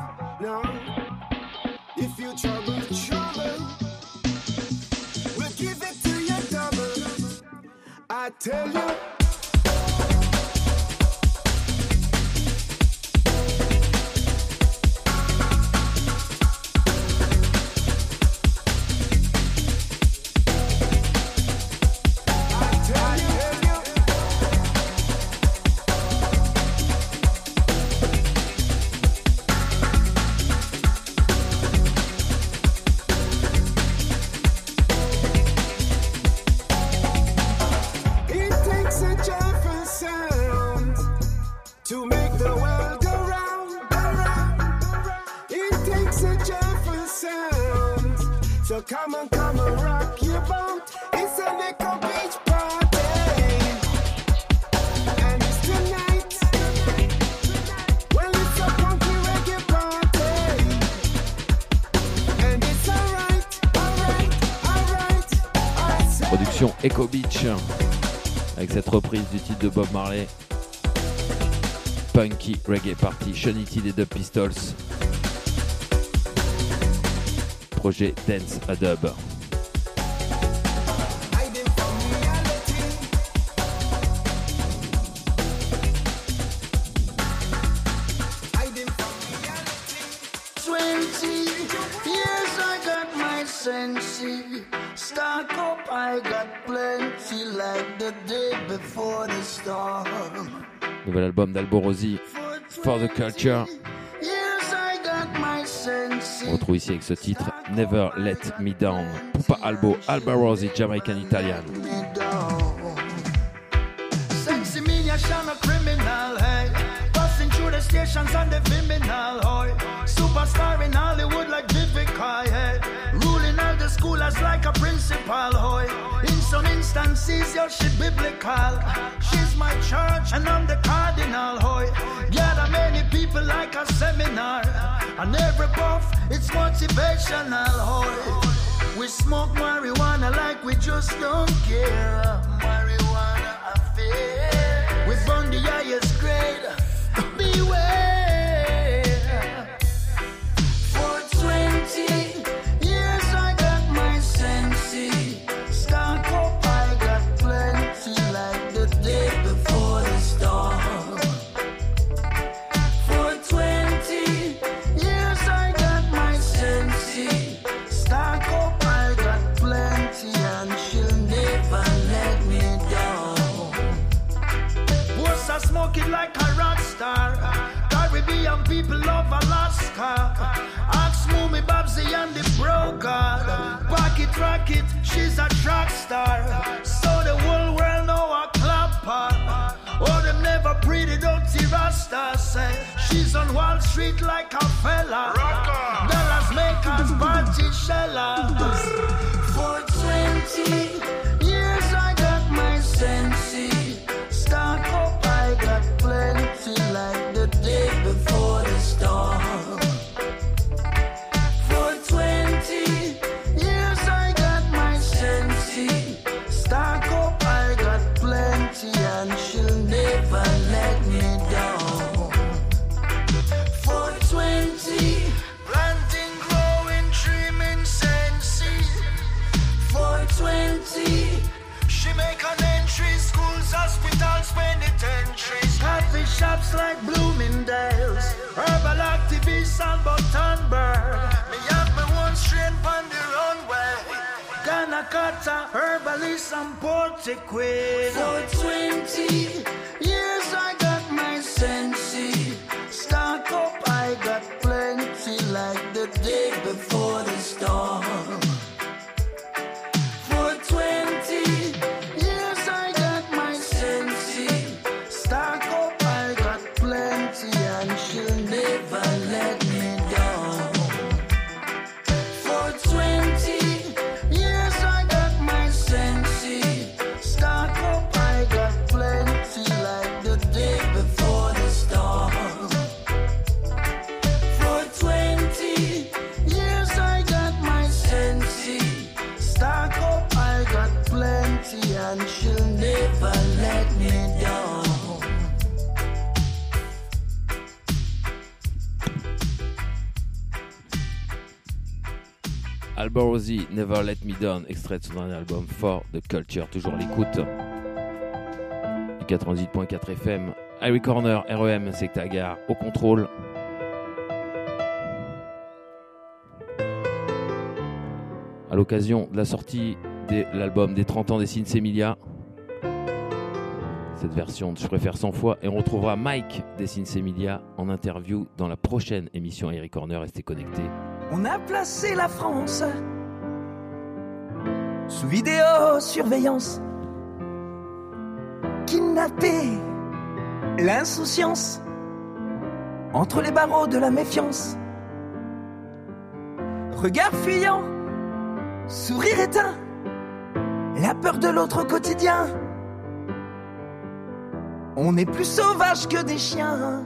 No. If you trouble, we'll give it to you double. I tell you. Come and rock your boat. It's a Echo Beach party, and it's tonight. Well, it's a funky reggae party, and it's alright. Production Echo Beach avec cette reprise du titre de Bob Marley. Punky Reggae Party, Shonity des Dub Pistols. Projet Dance a Dub. Stock up, I got plenty like the day before the storm. Nouvel album d'Alborosi, For the Culture. On retrouve ici avec ce titre Never Let Me Down. Pupa Albo, Alborosi, Jamaican Italian. Sexy me, I shine a criminal, hey. Passing through the stations on the criminal, hey. Superstar in Hollywood like Vivica, hey. Ruling all the schoolers like a principal, hey. In some instances, yo, she biblical. She's my church and I'm the cardinal, hey. Gather many people like a seminar. And every puff, it's motivational, hey. We smoke marijuana like we just don't care. Marijuana affair. We burn the highest grade. Beware. For 20 years I got my senses. Stock up, I got plenty like the day before the storm. For 20 years I got my senses. Stock up, I got plenty and she'll never let me down. Boss, I smoke it like a rock star. Caribbean people love Alaska. Ask Moomy Babsy and the broker. Pocket rocket, she's a track star. So the whole world know a clapper. Oh, them never pretty dirty Rasta say. She's on Wall Street like a fella. Dollars makers, party shellers. For 20 years I got my senses. Stock up, I got plenty like the day before the storm. For 20 years I got my senses. Stock up, I got plenty and she'll never let me down. For 20, planting, growing, dreaming senses. For 20, she make an entry, schools, hospitals, penitentiaries. Coffee shops like Bloomingdale's, herbal activists and Buttonberg. Me have me one strain on the runway. Ganakata, herbalists and Portiquid. For 20 years I got my senses. Stock up, I got plenty like the day before the storm. For 20 years I got my senses. Stock up, I got plenty and she'll never let me down. For 20 years I got my senses. Stock up, I got plenty like the day before the storm. For 20 years I got my senses. Alborosie, Never Let Me Down, extrait de son dernier album For the Culture, toujours à l'écoute du 98.4 FM. Irie Corner, REM, c'est Tagar, au contrôle. À l'occasion de la sortie de l'album des 30 ans des Sins Emilia, cette version de Je préfère 100 fois, et on retrouvera Mike des Sins Emilia en interview dans la prochaine émission Irie Corner. Restez connectés. On a placé la France sous vidéosurveillance, kidnappé l'insouciance entre les barreaux de la méfiance. Regard fuyant, sourire éteint, la peur de l'autre au quotidien. On est plus sauvage que des chiens.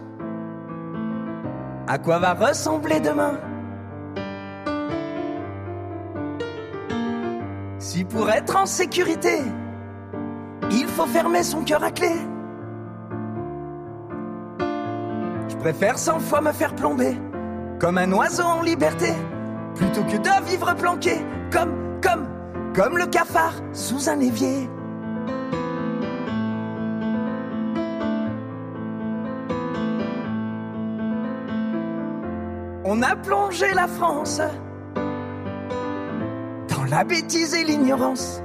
À quoi va ressembler demain? Si pour être en sécurité, il faut fermer son cœur à clé, je préfère 100 fois me faire plomber comme un oiseau en liberté, plutôt que de vivre planqué comme le cafard sous un évier. On a plongé la France dans la bêtise et l'ignorance,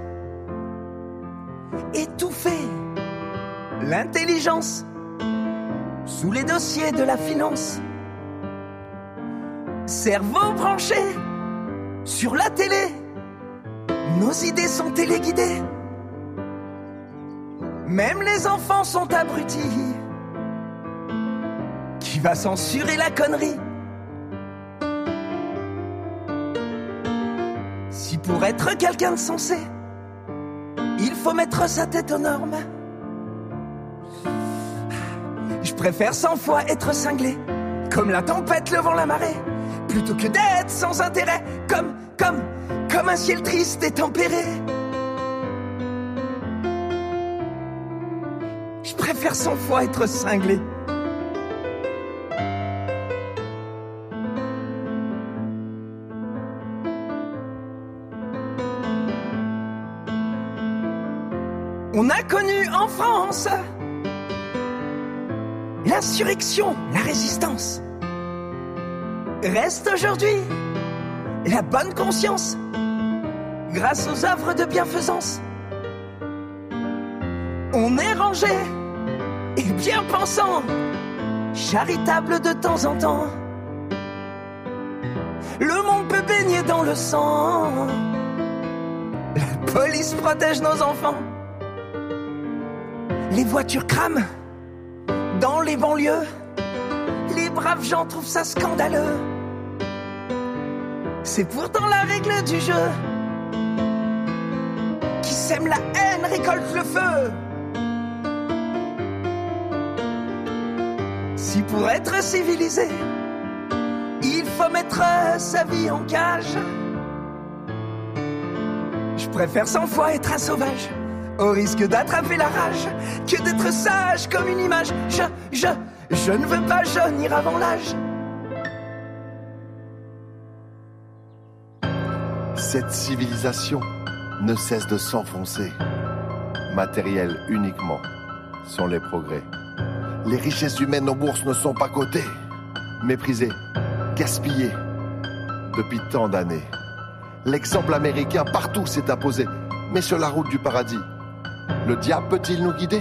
étouffé l'intelligence sous les dossiers de la finance. Cerveau branché sur la télé, nos idées sont téléguidées. Même les enfants sont abrutis. Qui va censurer la connerie? Si pour être quelqu'un de sensé, il faut mettre sa tête aux normes, je préfère 100 fois être cinglé comme la tempête, le vent, la marée, plutôt que d'être sans intérêt comme un ciel triste et tempéré. Je préfère 100 fois être cinglé. On a connu en France l'insurrection, la résistance. Reste aujourd'hui la bonne conscience grâce aux œuvres de bienfaisance. On est rangé et bien pensant, charitable de temps en temps. Le monde peut baigner dans le sang. La police protège nos enfants. Les voitures crament dans les banlieues. Les braves gens trouvent ça scandaleux. C'est pourtant la règle du jeu. Qui sème la haine récolte le feu. Si pour être civilisé, il faut mettre sa vie en cage, je préfère 100 fois être un sauvage, au risque d'attraper la rage, que d'être sage comme une image. Je ne veux pas jaunir avant l'âge. Cette civilisation ne cesse de s'enfoncer. Matériel uniquement sont les progrès. Les richesses humaines en bourse ne sont pas cotées, méprisées, gaspillées depuis tant d'années. L'exemple américain partout s'est imposé, mais sur la route du paradis, le diable peut-il nous guider?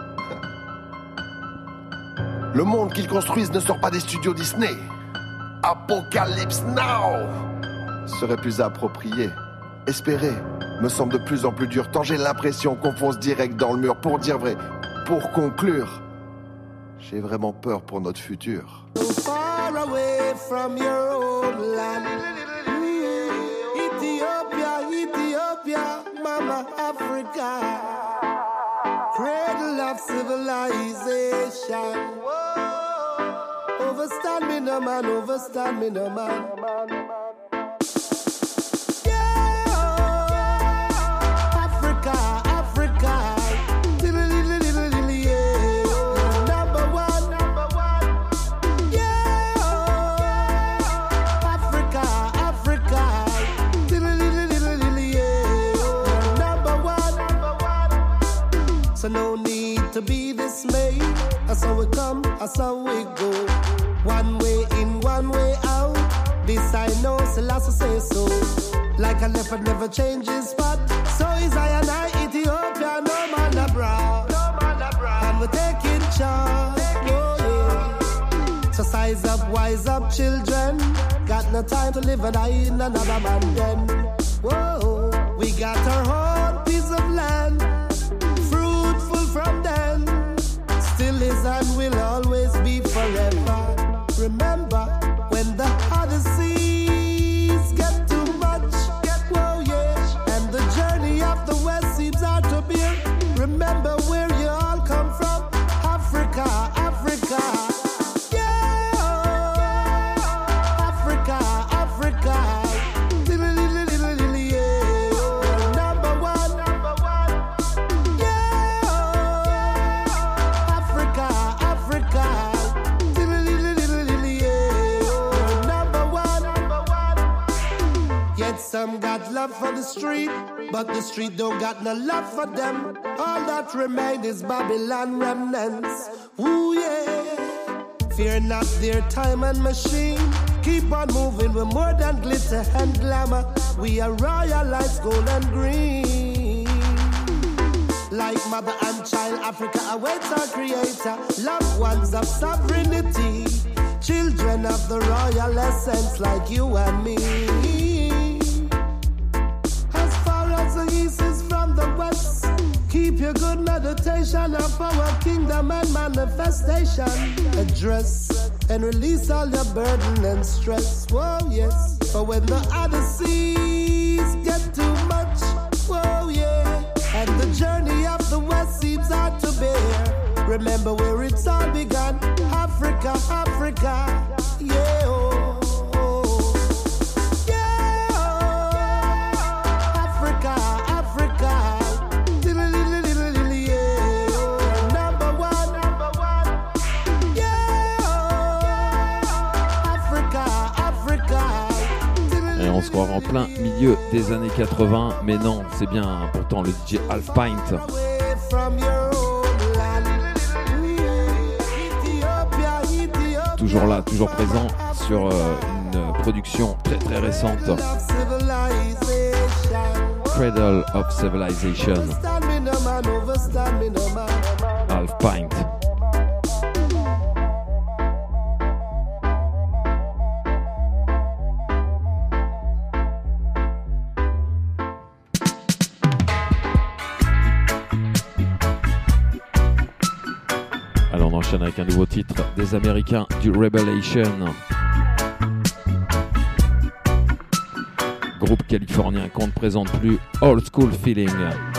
Le monde qu'ils construisent ne sort pas des studios Disney. Apocalypse Now serait plus approprié. Espérer me semble de plus en plus dur, tant j'ai l'impression qu'on fonce direct dans le mur. Pour dire vrai, pour conclure, j'ai vraiment peur pour notre futur. Far away from your own land, Ethiopia, Ethiopia, Mama Africa, cradle of civilization. Overstand me no man, overstand me no man. So we go. One way in, one way out. This I know, Selassie say so. Like a leopard never changes spot. So is I and I, Ethiopia, no man abroad. And we're taking charge. Oh, yeah. So size up, wise up, children. Got no time to live and die in another man den. Whoa, we got our own piece of land. Fruitful from them. Still is and will always be forever. Remember, when the Odysseys get too much, whoa, yeah, and the journey of the West seems hard to bear. Remember where you all come from, Africa, Africa. Yeah, Africa, Africa. Some got love for the street, but the street don't got no love for them. All that remain is Babylon remnants. Ooh yeah. Fear not their time and machine. Keep on moving, we're more than glitter and glamour. We are royal lights, gold and green. Like mother and child, Africa awaits our creator. Loved ones of sovereignty. Children of the royal essence like you and me. The east is from the west. Keep your good meditation of our kingdom and manifestation. Address and release all your burden and stress. Whoa, yes. For when the Odysseys get too much, whoa, yeah, and the journey of the west seems hard to bear. Remember where it's all begun. Africa, Africa, yeah, oh. On se croirait en plein milieu des années 80, mais non, c'est bien pourtant le DJ Half Pint. Toujours là, toujours présent sur une production très très récente. Cradle of Civilization. Half Pint. Alors on enchaîne avec un nouveau titre des Américains du Revelation. Groupe californien qu'on ne présente plus, Old School Feeling.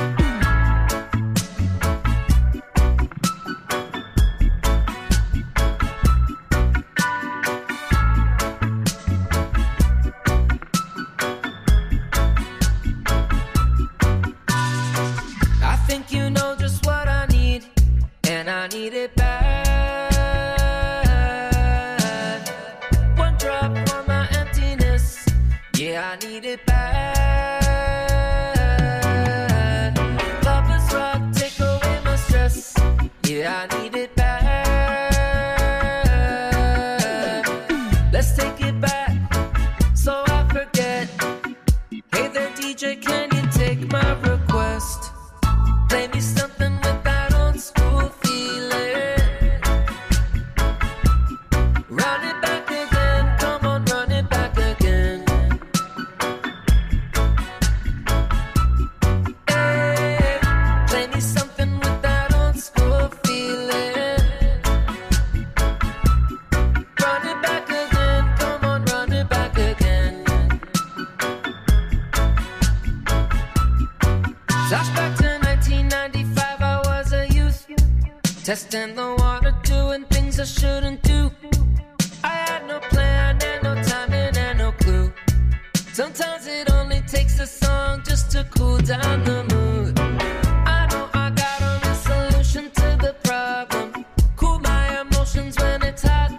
Testing the water, doing things I shouldn't do. I had no plan and no timing and no clue. Sometimes it only takes a song just to cool down the mood. I know I got a solution to the problem. Cool my emotions when it's hot.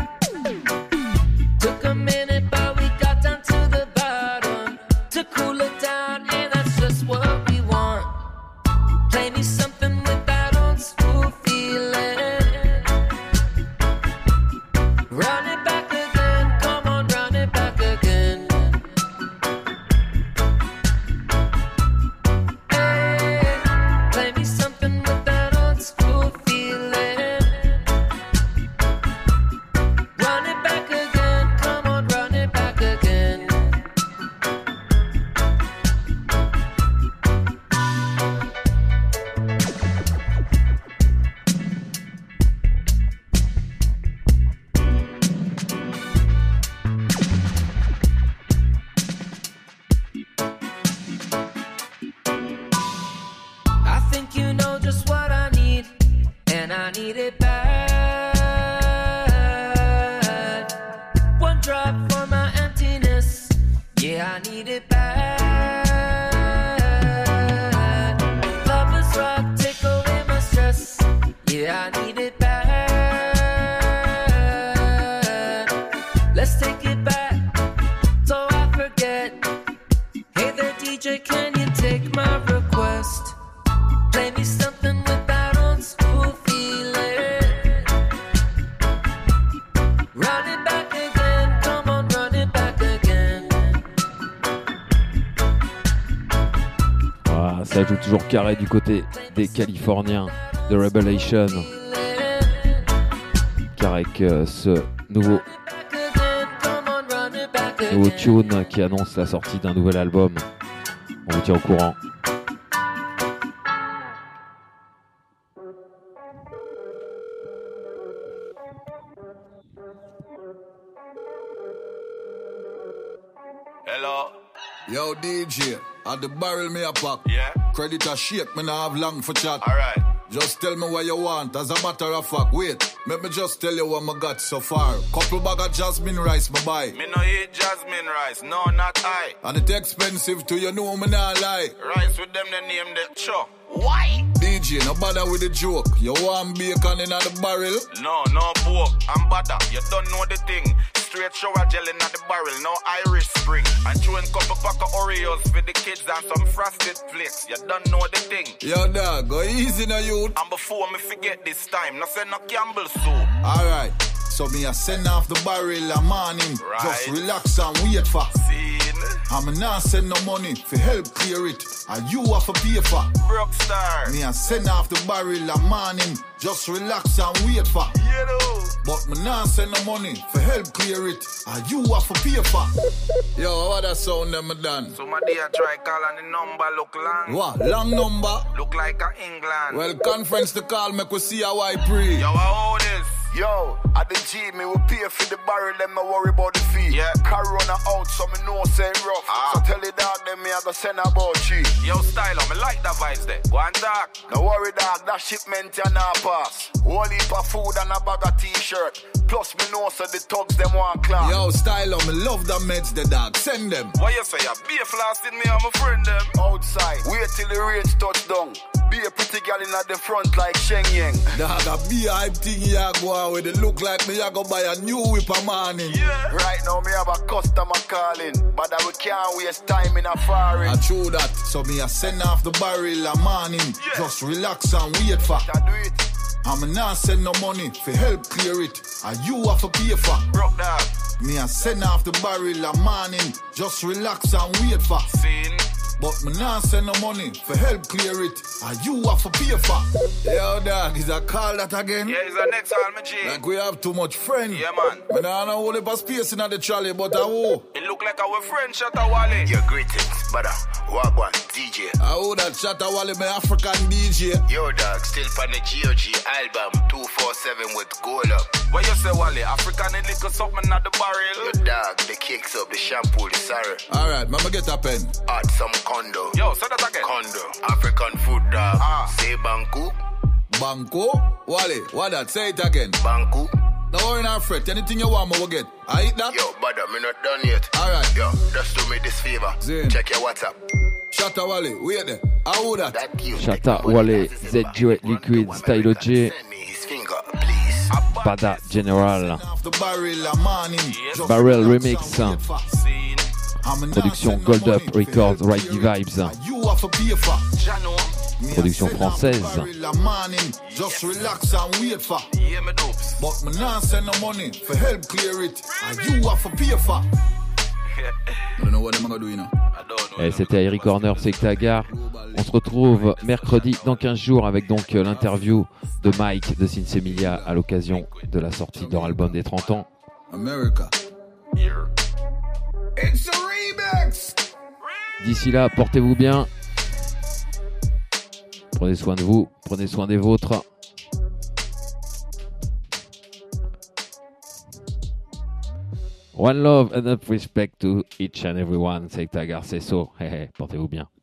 Took a minute but we got down to the bottom. To cool it down and that's just what we want. Play me something with that old school feeling. Ça joue toujours carré du côté des Californiens de Revelation. Car avec ce nouveau tune qui annonce la sortie d'un nouvel album, on vous tient au courant. Hello. Yo, DJ, at the barrel me a pack. Yeah. Credit a shake, me nah have long for chat. Alright. Just tell me what you want, as a matter of fact. Wait, let me just tell you what I got so far. Couple bag of jasmine rice, me buy. Me no eat jasmine rice, no, not I. And it expensive too, you know me nah lie. Rice with them, they name the cho. Why? DJ, no bother with the joke. You want bacon in the barrel? No, no pork, I'm butter. You don't know the thing. Straight shower gel in the barrel, no Irish Spring. And chewing couple pack of Oreos for the kids and some frosted flakes. You don't know the thing. Yo, dog, go easy now, youth. And before me forget this time, no say no Campbell soup. Alright, so me a send off the barrel a morning. Right. Just relax and wait for. Scene. I'm not send no money for help clear it. And you have to pay for. Broke star. Me a send off the barrel a morning. Just relax and wait for. You know. But me not send no money for help clear it. And you have to pay for. Yo, what that sound them done? So my dear try call and the number look long. What? Long number? Look like a England. Well, conference to call, make we see how I pray. Yo, how this? Yo, at the G, me will pay for the barrel, them no worry about the fee. Yeah. Corona out, so me know say rough. So tell the dog, them me I go send about cheap. Yo, style, me like that vibes there. Go on, dog. No worry, dog, that shipment you not pass. Whole heap of food and a bag of t-shirt. Plus me know so the thugs them want class. Yo, style, me love the meds, the dog. Send them. What you say? You be a flasting me and my friend them. Outside, wait till the range touch down. Be a pretty girl in at the front like Sheng Yang. Dog, a be a hype thing ya go on with it look like me I go buy a new whip a morning. Yeah. Right now me have a customer calling, but we can't waste time in a foreign. I true that, so me a send off the barrel a morning. Yeah. Just relax and wait for. I do it. I'm not send no money for help clear it, and you have to pay for. Broke that. Me a send off the barrel a morning. Just relax and wait for. Scene. But me not send no money for help clear it, and you have to pay for. Yo, dog, is a call that again? Yeah, it's the next all, my G. Like we have too much friend. Yeah, man. Me nah know whole heap of space in the trolley, but I who? It look like our friend Shatta Wale. Your greetings, brother. Wagwan, DJ. I who that Shatta Wale, my African DJ. Yo, dog, still from the GOG album 247 with Gold Up. What you say, Wale? African and little something at the barrel? Yo, dog, the cakes up, the shampoo, the sorry. Alright, mama get a pen. Add some condo. Yo, say that again. Condo. African food, dog. Say Banku. Banku? Wale, what that? Say it again. Banku. No worry, not fret. Anything you want, me will get. I eat that? Yo, brother, me not done yet. Alright. Yo, just do me this favor. Zin. Check your WhatsApp. Shatta Wale, wait there. How that? Shatta Wale, ZJ Liquid, Style J, Bada General, Barrel Remix, production Gold Up Records, Right Vibes, production française. Just relax and wait for. But me not send no money for help clear it, and you have to pay for. I don't know what I'm gonna do, you know. Et c'était Eric Corner, c'est Tagar. On se retrouve mercredi dans 15 jours avec donc l'interview de Mike de Sinsemilia à l'occasion de la sortie de leur album des 30 ans. America. It's a remix. D'ici là, portez-vous bien. Prenez soin de vous, prenez soin des vôtres. One love and up respect to each and everyone. C'est Tagar, c'est so. Portez-vous bien.